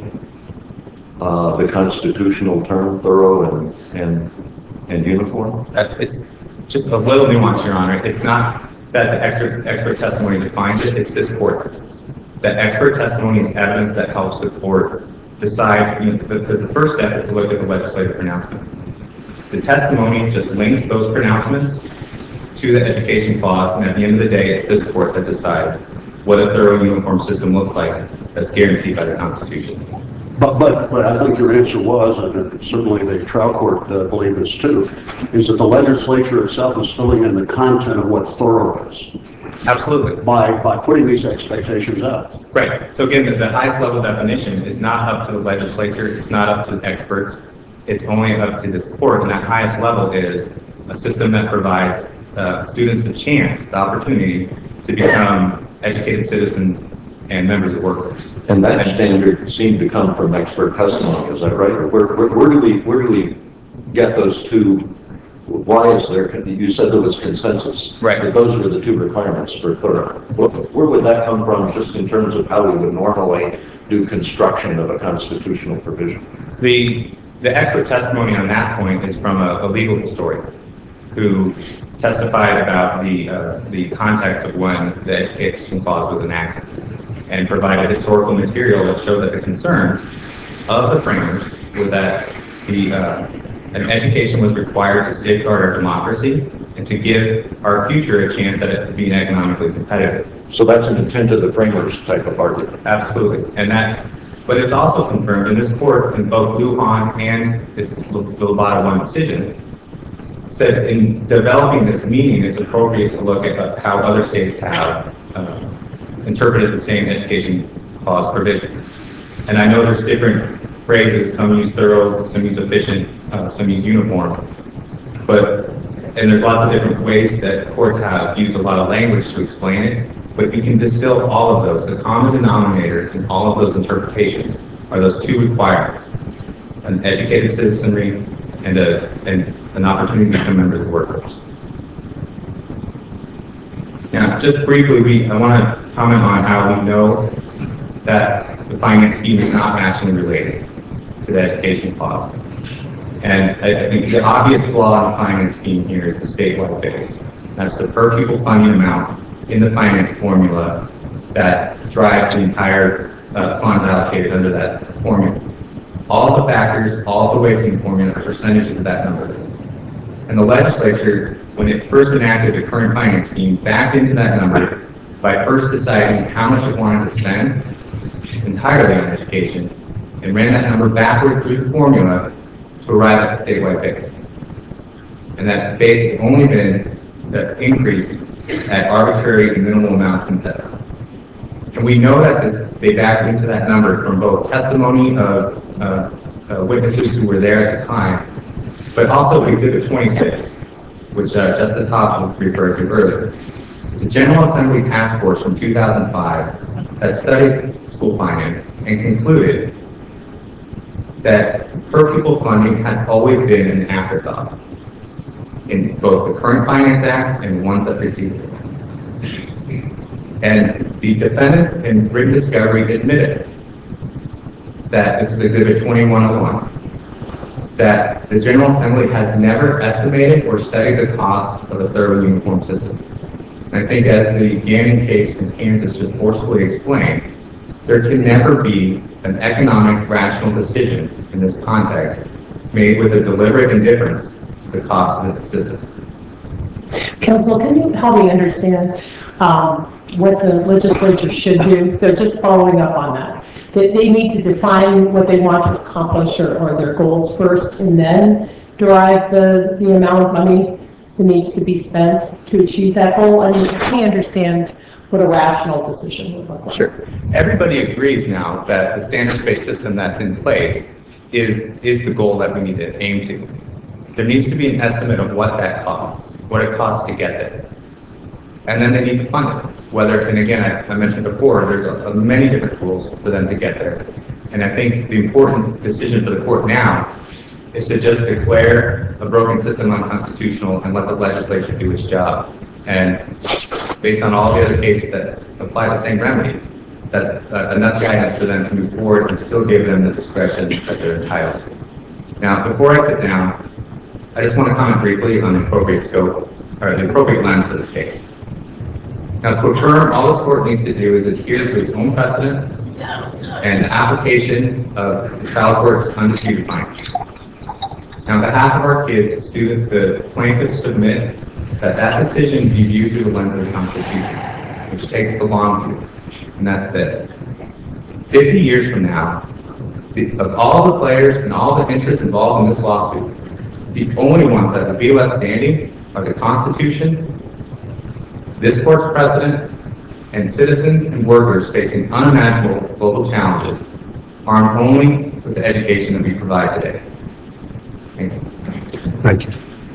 the constitutional term thorough and uniform? It's just a little nuance, Your Honor. It's not that the expert testimony defines it, it's this court evidence. That expert testimony is evidence that helps the court decide, because the first step is to look at the legislative pronouncement. The testimony just links those pronouncements to the education clause, and at the end of the day, it's this court that decides what a thorough and uniform system looks like that's guaranteed by the Constitution. But I think your answer was, and certainly the trial court believed this too, is that the legislature itself is filling in the content of what thorough is. Absolutely. By putting these expectations out. Right. So again, the highest level definition is not up to the legislature, it's not up to the experts, it's only up to this court, and that highest level is a system that provides students the chance, the opportunity to become educated citizens and members of the workforce. And that standard seemed to come from expert testimony, is that right? Where do we get those two? Why is there, you said there was consensus, right, that those were the two requirements for thorough. Where would that come from just in terms of how we would normally do construction of a constitutional provision? The expert testimony on that point is from a legal historian who testified about the context of when the education clause was enacted and provided historical material that showed that the concerns of the framers were that an education was required to safeguard our democracy and to give our future a chance at it being economically competitive. So that's an intent of the framers type of argument. Absolutely. But it's also confirmed in this court in both Lujan and the Lobato 1 decision, said in developing this meaning, it's appropriate to look at how other states have interpreted the same education clause provisions. And I know there's different phrases, some use thorough, some use efficient, some use uniform, and there's lots of different ways that courts have used a lot of language to explain it, but we can distill all of those. The common denominator in all of those interpretations are those two requirements: an educated citizenry and an opportunity to become a member of the workforce. Now, just briefly, I want to comment on how we know that the finance scheme is not nationally related to the education clause. And I think the obvious flaw in the finance scheme here is the statewide base. That's the per pupil funding amount in the finance formula that drives the entire funds allocated under that formula. All the factors, all the weighting formula are percentages of that number. And the legislature, when it first enacted the current finance scheme, backed into that number by first deciding how much it wanted to spend entirely on education and ran that number backward through the formula to arrive at the statewide base. And that base has only been increased at arbitrary and minimal amounts since then. And we know that they backed into that number from both testimony of witnesses who were there at the time, but also Exhibit 26, which Justice Hobbs referred to earlier. It's a General Assembly task force from 2005 that studied school finance and concluded that per pupil funding has always been an afterthought in both the current Finance Act and the ones that preceded it. And the defendants in written discovery admitted that this is Exhibit 2101, that the General Assembly has never estimated or studied the cost of a thorough uniform system. And I think as the Gannon case in Kansas just forcefully explained, there can never be an economic, rational decision in this context made with a deliberate indifference to the cost of the system. Counsel, can you help me understand what the legislature should do? They're just following up on that. They need to define what they want to accomplish or their goals first, and then derive the amount of money that needs to be spent to achieve that goal. I mean, can you understand what a rational decision would look like? Sure. Everybody agrees now that the standards-based system that's in place is the goal that we need to aim to. There needs to be an estimate of what that costs, what it costs to get there. And then they need to fund it. And again, I mentioned before, there's many different tools for them to get there. And I think the important decision for the court now is to just declare a broken system unconstitutional and let the legislature do its job. And based on all the other cases that apply the same remedy, that's enough guidance for them to move forward and still give them the discretion that they're entitled to. Now, before I sit down, I just want to comment briefly on the appropriate scope, or the appropriate lens for this case. Now, to affirm, all this court needs to do is adhere to its own precedent and the application of the trial court's undisputed findings. Now, on behalf of our kids, the plaintiffs submit that decision be viewed through the lens of the Constitution, which takes the long view, and that's this. 50 years from now, of all the players and all the interests involved in this lawsuit, the only ones that will be left standing are the Constitution, this court's precedent, and citizens and workers facing unimaginable global challenges, armed only with the education that we provide today. Thank you. Thank you.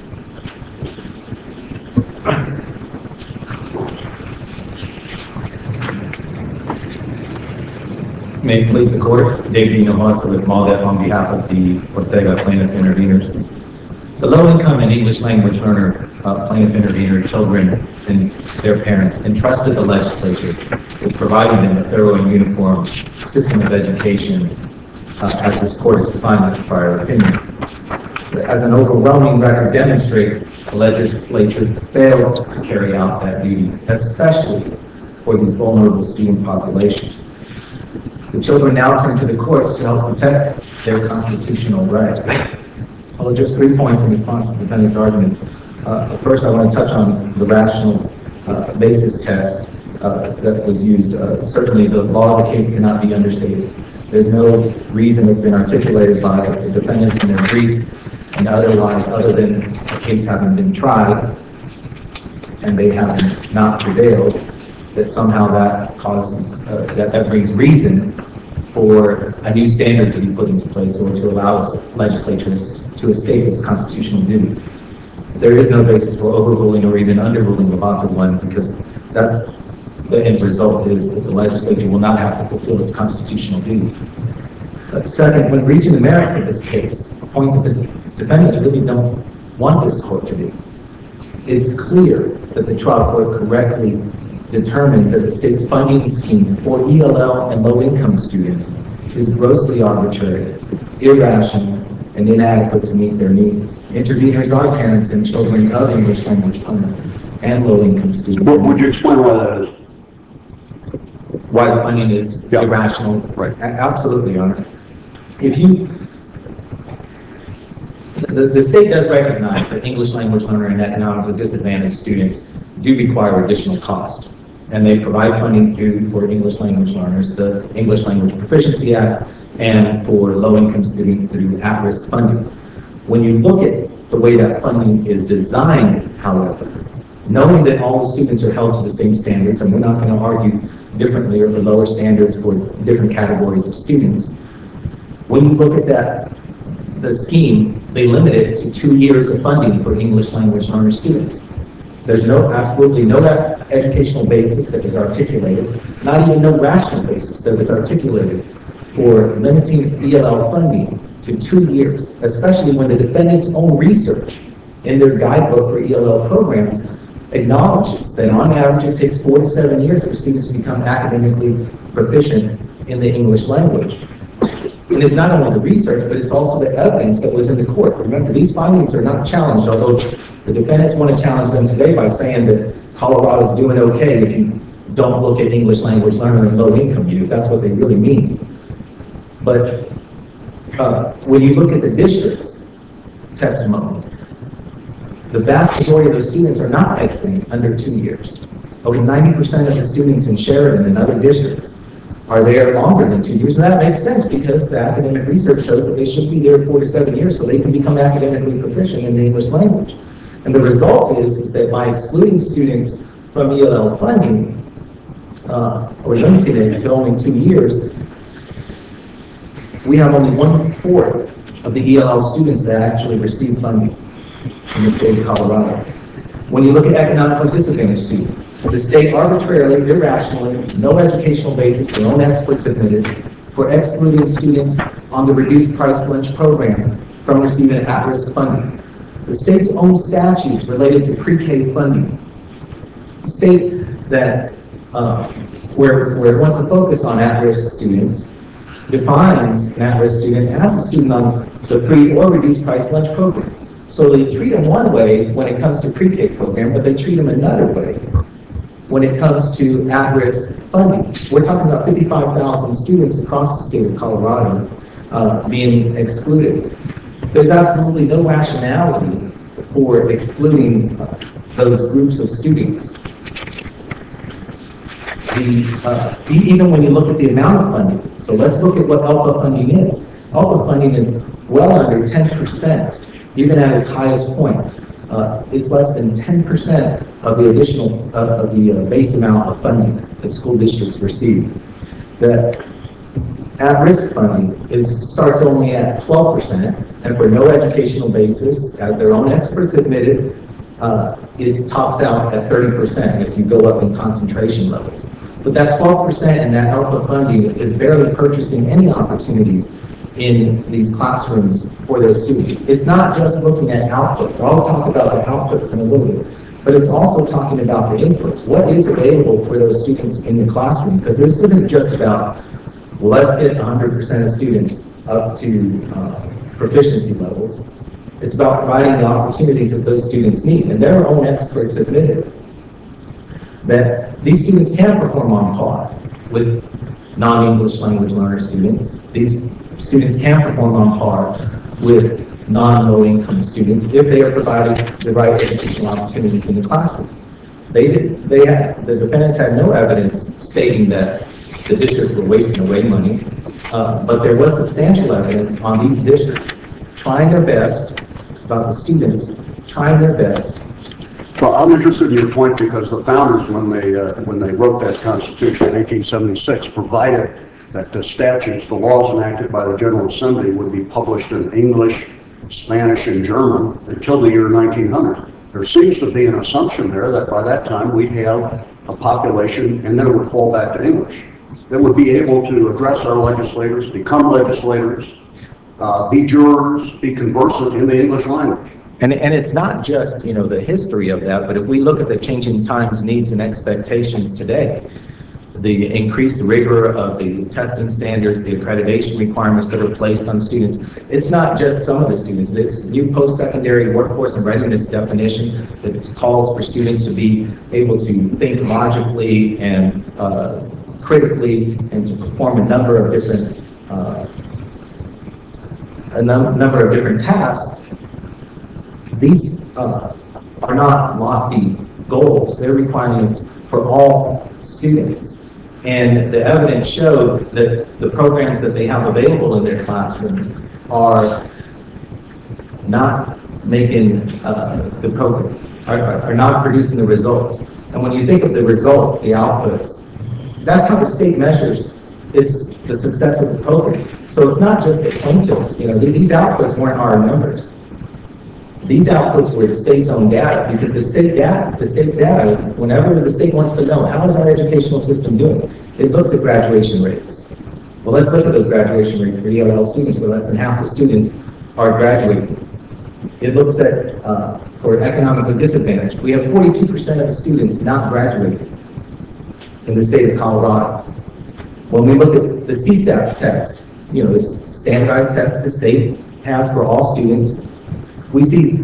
May it please the court, David Hinojosa with MALDEF on behalf of the Ortega plaintiff interveners. The low-income and English language learner plaintiff intervener children and their parents entrusted the legislature with providing them a thorough and uniform system of education as this court has defined in its prior opinion. As an overwhelming record demonstrates, the legislature failed to carry out that duty, especially for these vulnerable student populations. The children now turn to the courts to help protect their constitutional right. I'll address 3 points in response to the defendant's arguments. First, I want to touch on the rational basis test that was used. Certainly, the law of the case cannot be understated. There's no reason that's been articulated by the defendants in their briefs and otherwise, other than a case having been tried and they have not prevailed, that somehow that causes, that brings reason for a new standard to be put into place or to allow legislatures to escape its constitutional duty. There is no basis for overruling or even underruling the Bhakra one, because that's the end result is that the legislature will not have to fulfill its constitutional duty. But second, when reaching the merits of this case, a point that the defendants really don't want this court to do, it's clear that the trial court correctly determined that the state's funding scheme for ELL and low-income students is grossly arbitrary, irrational, and inadequate to meet their needs. Interveners are parents and children of English language learners and low-income students. But would you explain why that is? Why the funding is irrational? Right. Absolutely, Your Honor. If you, the state does recognize that English language learner and economically disadvantaged students do require additional cost. And they provide funding for English language learners, the English Language Proficiency Act, and for low-income students through at-risk funding. When you look at the way that funding is designed, however, knowing that all the students are held to the same standards, and we're not going to argue differently or for lower standards for different categories of students, when you look at the scheme, they limit it to 2 years of funding for English language learner students. There's absolutely no educational basis that is articulated, not even no rational basis that is articulated for limiting ELL funding to 2 years, especially when the defendant's own research in their guidebook for ELL programs acknowledges that on average it takes 4 to 7 years for students to become academically proficient in the English language. And it's not only the research, but it's also the evidence that was in the court. Remember, these findings are not challenged, although the defendants want to challenge them today by saying that Colorado's doing okay if you don't look at English language learner and low income youth. That's what they really mean. But when you look at the district's testimony, the vast majority of those students are not exiting under 2 years. Over 90% of the students in Sheridan and other districts are there longer than 2 years, and that makes sense because the academic research shows that they should be there 4 to 7 years so they can become academically proficient in the English language. And the result is that by excluding students from ELL funding, or limiting it to only 2 years, we have only 1/4 of the ELL students that actually receive funding in the state of Colorado. When you look at economically disadvantaged students, the state arbitrarily, irrationally, no educational basis, their own experts admitted, for excluding students on the reduced price lunch program from receiving at-risk funding. The state's own statutes related to pre-K funding state that where it wants to focus on at-risk students, defines an at-risk student as a student on the free or reduced price lunch program. So they treat them one way when it comes to pre-K program, but they treat them another way when it comes to at-risk funding. We're talking about 55,000 students across the state of Colorado being excluded. There's absolutely no rationality for excluding those groups of students. Even when you look at the amount of funding, so let's look at what ELPA funding is. ELPA funding is well under 10%. Even at its highest point, it's less than 10% of the additional of the base amount of funding that school districts receive. The at-risk funding starts only at 12%, and for no educational basis, as their own experts admitted, it tops out at 30% as you go up in concentration levels. But that 12% and that ELPA funding is barely purchasing any opportunities in these classrooms for those students. It's not just looking at outputs. I'll talk about the outputs in a little bit, but it's also talking about the inputs. What is available for those students in the classroom? Because this isn't just about, well, let's get 100% of students up to proficiency levels. It's about providing the opportunities that those students need. And their own experts admitted that these students can perform on par with non-English language learner students. These students can perform on par with non-low income students if they are provided the right educational opportunities in the classroom. The defendants had no evidence stating that the districts were wasting away money, but there was substantial evidence on these districts trying their best, about the students trying their best Well, I'm interested in your point because the founders, when they wrote that Constitution in 1876, provided that the statutes, the laws enacted by the General Assembly would be published in English, Spanish, and German until the year 1900. There seems to be an assumption there that by that time we'd have a population, and then it would fall back to English, that would be able to address our legislators, become legislators, be jurors, be conversant in the English language. And it's not just, the history of that, but if we look at the changing times, needs, and expectations today, the increased rigor of the testing standards, the accreditation requirements that are placed on students, it's not just some of the students, it's new post-secondary workforce and readiness definition that calls for students to be able to think logically and critically and to perform a number of different tasks. These are not lofty goals, they're requirements for all students. And the evidence showed that the programs that they have available in their classrooms are not making the program, are not producing the results. And when you think of the results, the outputs, that's how the state measures the success of the program. So it's not just the plaintiffs, these outputs weren't our numbers. These outputs were the state's own data, because the state data, whenever the state wants to know, how is our educational system doing? It looks at graduation rates. Well, let's look at those graduation rates for ELL students, where less than half the students are graduating. It looks at, for economically disadvantaged, we have 42% of the students not graduating in the state of Colorado. When we look at the CSAP test, this standardized test the state has for all students, we see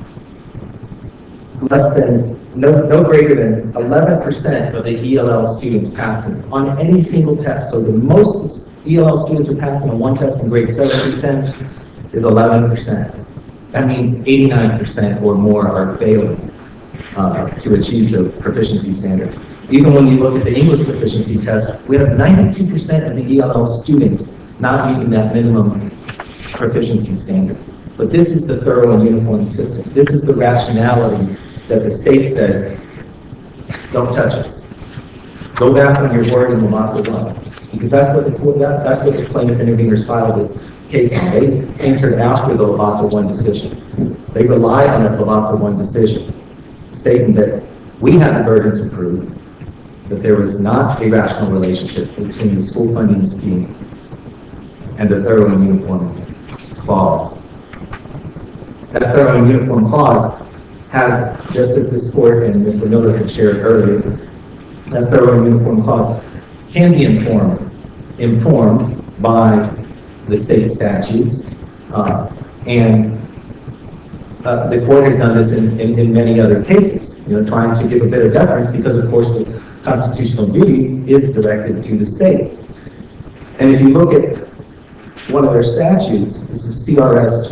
no greater than 11% of the ELL students passing on any single test. So the most ELL students are passing on one test in grades 7 through 10 is 11%. That means 89% or more are failing to achieve the proficiency standard. Even when you look at the English proficiency test, we have 92% of the ELL students not meeting that minimum proficiency standard. But this is the thorough and uniform system. This is the rationality that the state says, don't touch us. Go back on your word in Lavato 1. Because that's what the plaintiff interveners filed this case on. They entered after the Lavato 1 decision. They relied on that Lavato 1 decision, stating that we had the burden to prove that there was not a rational relationship between the school funding scheme and the thorough and uniform clause. That thorough and uniform clause has, just as this court and Mr. Miller had shared earlier, that thorough and uniform clause can be informed by the state statutes, and the court has done this in many other cases, trying to give a bit of deference because, of course, the constitutional duty is directed to the state. And if you look at one of their statutes, this is CRS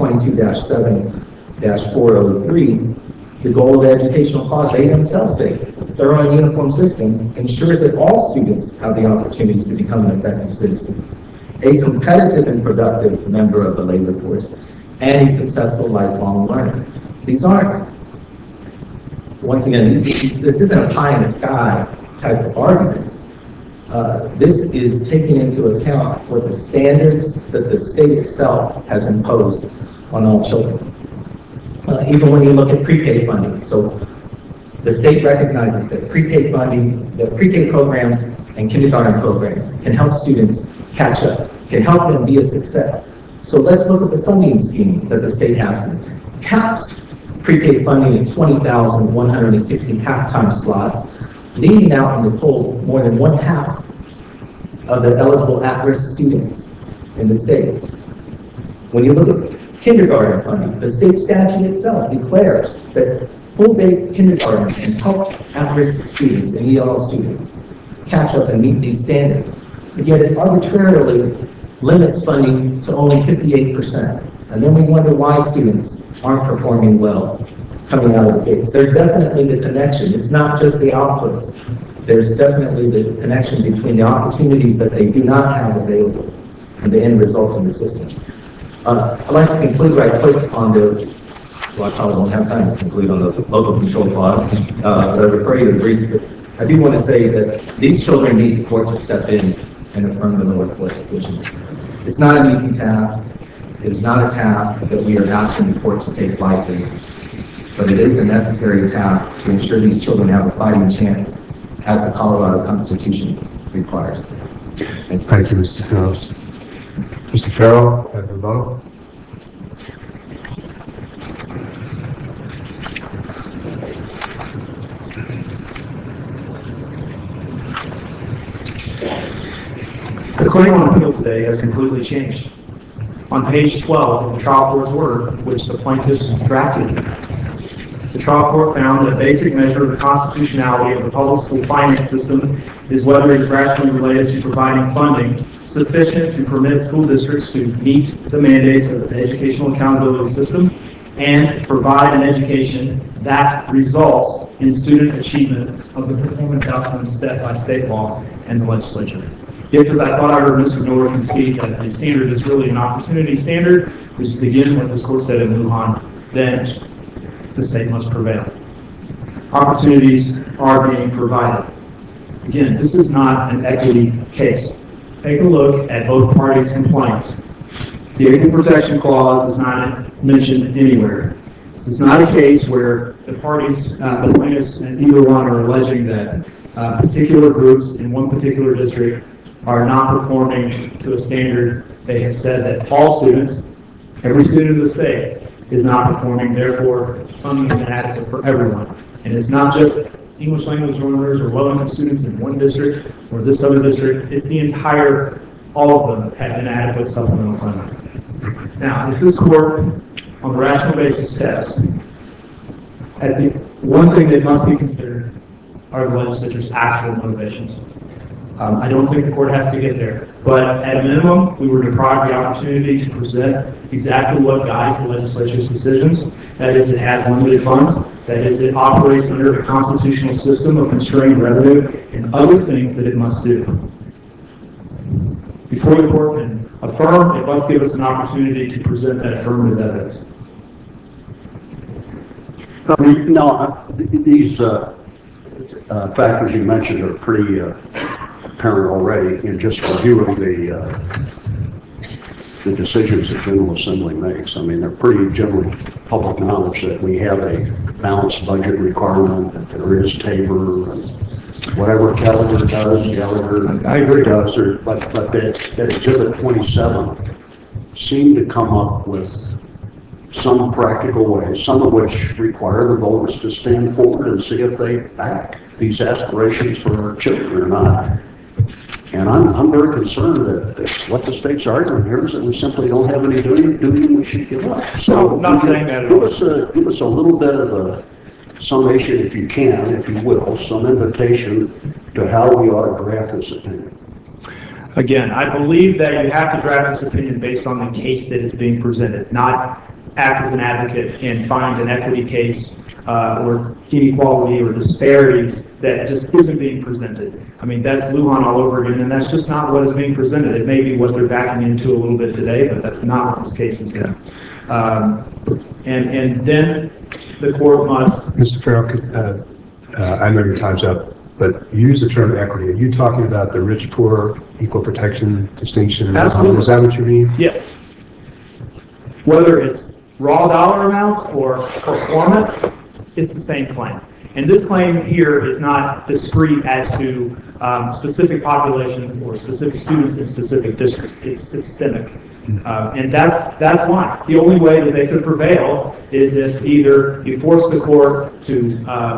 22-7-403, the goal of the educational clause, they themselves say, the thorough and uniform system ensures that all students have the opportunities to become an effective citizen, a competitive and productive member of the labor force, and a successful lifelong learner. These aren't, once again, this isn't a pie in the sky type of argument. This is taking into account what the standards that the state itself has imposed on all children. Even when you look at pre-K funding, so the state recognizes that pre-K funding, the pre-K programs and kindergarten programs can help students catch up, can help them be a success. So let's look at the funding scheme that the state has. Caps pre-K funding at 20,160 half-time slots, leaving out in the cold more than 1/2 of the eligible at-risk students in the state. When you look at kindergarten funding, the state statute itself declares that full-day kindergarten can help at-risk students and ELL students catch up and meet these standards. But yet it arbitrarily limits funding to only 58%. And then we wonder why students aren't performing well coming out of the gates. There's definitely the connection. It's not just the outputs. There's definitely the connection between the opportunities that they do not have available and the end results of the system. I'd like to conclude right quick on the so I probably won't have time to conclude on the local control clause, but I refer you to the briefs. But I do want to say that these children need the court to step in and affirm the lower court decision. It's not an easy task. It is not a task that we are asking the court to take lightly, but it is a necessary task to ensure these children have a fighting chance as the Colorado Constitution requires. Thank you, Mr. Jones. Mr. Farrell, at the vote. The claim on appeal today has completely changed. On page 12 of the trial court's order, which the plaintiffs drafted, the trial court found that a basic measure of the constitutionality of the public school finance system is whether it is rationally related to providing funding sufficient to permit school districts to meet the mandates of the educational accountability system and provide an education that results in student achievement of the performance outcomes set by state law and the legislature. If, as I thought I heard Mr. Norton speak, that the standard is really an opportunity standard, which is again what this court said in Lujan, then the state must prevail. Opportunities are being provided. Again, this is not an equity case. Take a look at both parties' complaints. The Equal Protection Clause is not mentioned anywhere. This is not a case where the parties, the plaintiffs, and either one are alleging that particular groups in one particular district are not performing to a standard. They have said that all students, every student in the state, is not performing, therefore funding is inadequate for everyone. And it's not just English language learners or low-income students in one district or this other district, it's the entire, all of them have inadequate supplemental funding. Now, if this court, on the rational basis test, I think one thing that must be considered are the legislature's actual motivations. I don't think the court has to get there, but at a minimum, we were deprived the opportunity to present exactly what guides the legislature's decisions. That is, it has limited funds. That is, it operates under a constitutional system of constrained revenue and other things that it must do. Before the court can affirm, it must give us an opportunity to present that affirmative evidence. No, these factors you mentioned are pretty apparent already in just reviewing the decisions the General Assembly makes. I mean, they're pretty generally public knowledge that we have a balanced budget requirement, that there is Tabor, and whatever Gallagher does, I agree. does, but that Exhibit 27 seemed to come up with some practical ways, some of which require the voters to stand forward and see if they back these aspirations for our children or not. And I'm very concerned that what the state's arguing here is that we simply don't have any duty we should give up. So not saying that at give all. us a little bit of a summation, if you can, if you will, some invitation to how we ought to draft this opinion. Again, I believe that you have to draft this opinion based on the case that is being presented, not act as an advocate and find an equity case or inequality or disparities that just isn't being presented. I mean, that's Lujan all over again, and that's just not what is being presented. It may be what they're backing into a little bit today, but that's not what this case is going. And then the court must... Mr. Farrell, I know your time's up, but you use the term equity. Are you talking about the rich-poor equal protection distinction? Absolutely. Is that what you mean? Yes. Whether it's raw dollar amounts or performance, it's the same claim. And this claim here is not discrete as to specific populations or specific students in specific districts. It's systemic. And that's why. The only way that they could prevail is if either you force the court to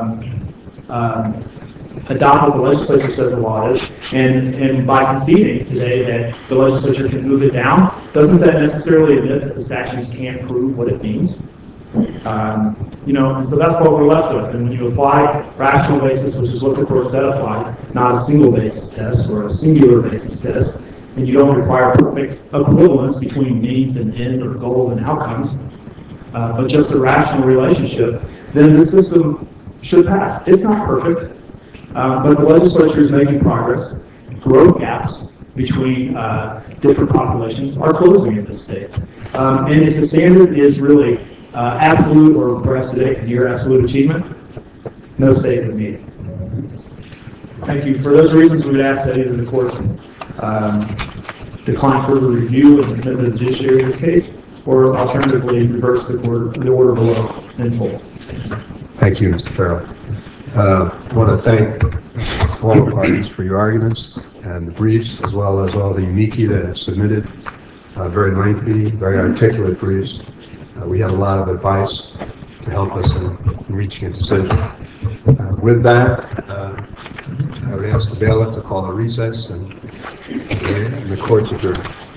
adopt what the legislature says the law is, and by conceding today that the legislature can move it down, doesn't that necessarily admit that the statutes can't prove what it means? And so that's what we're left with. And when you apply rational basis, which is what the court said apply, not a single basis test or a singular basis test, and you don't require perfect equivalence between means and end or goals and outcomes, but just a rational relationship, then the system should pass. It's not perfect, but the legislature is making progress. Growth gaps between different populations are closing in this state. And if the standard is really absolute or perhaps today near absolute achievement, no stay at the meeting. Thank you. For those reasons, we would ask that either the court decline further review and commit the judiciary in this case, or alternatively reverse the order below in full. Thank you, Mr. Farrell. I want to thank all parties for your arguments and the briefs, as well as all the amici that have submitted very lengthy, very articulate briefs. We have a lot of advice to help us in reaching a decision. With that, I would ask the bailiff to call a recess and the court's adjourned.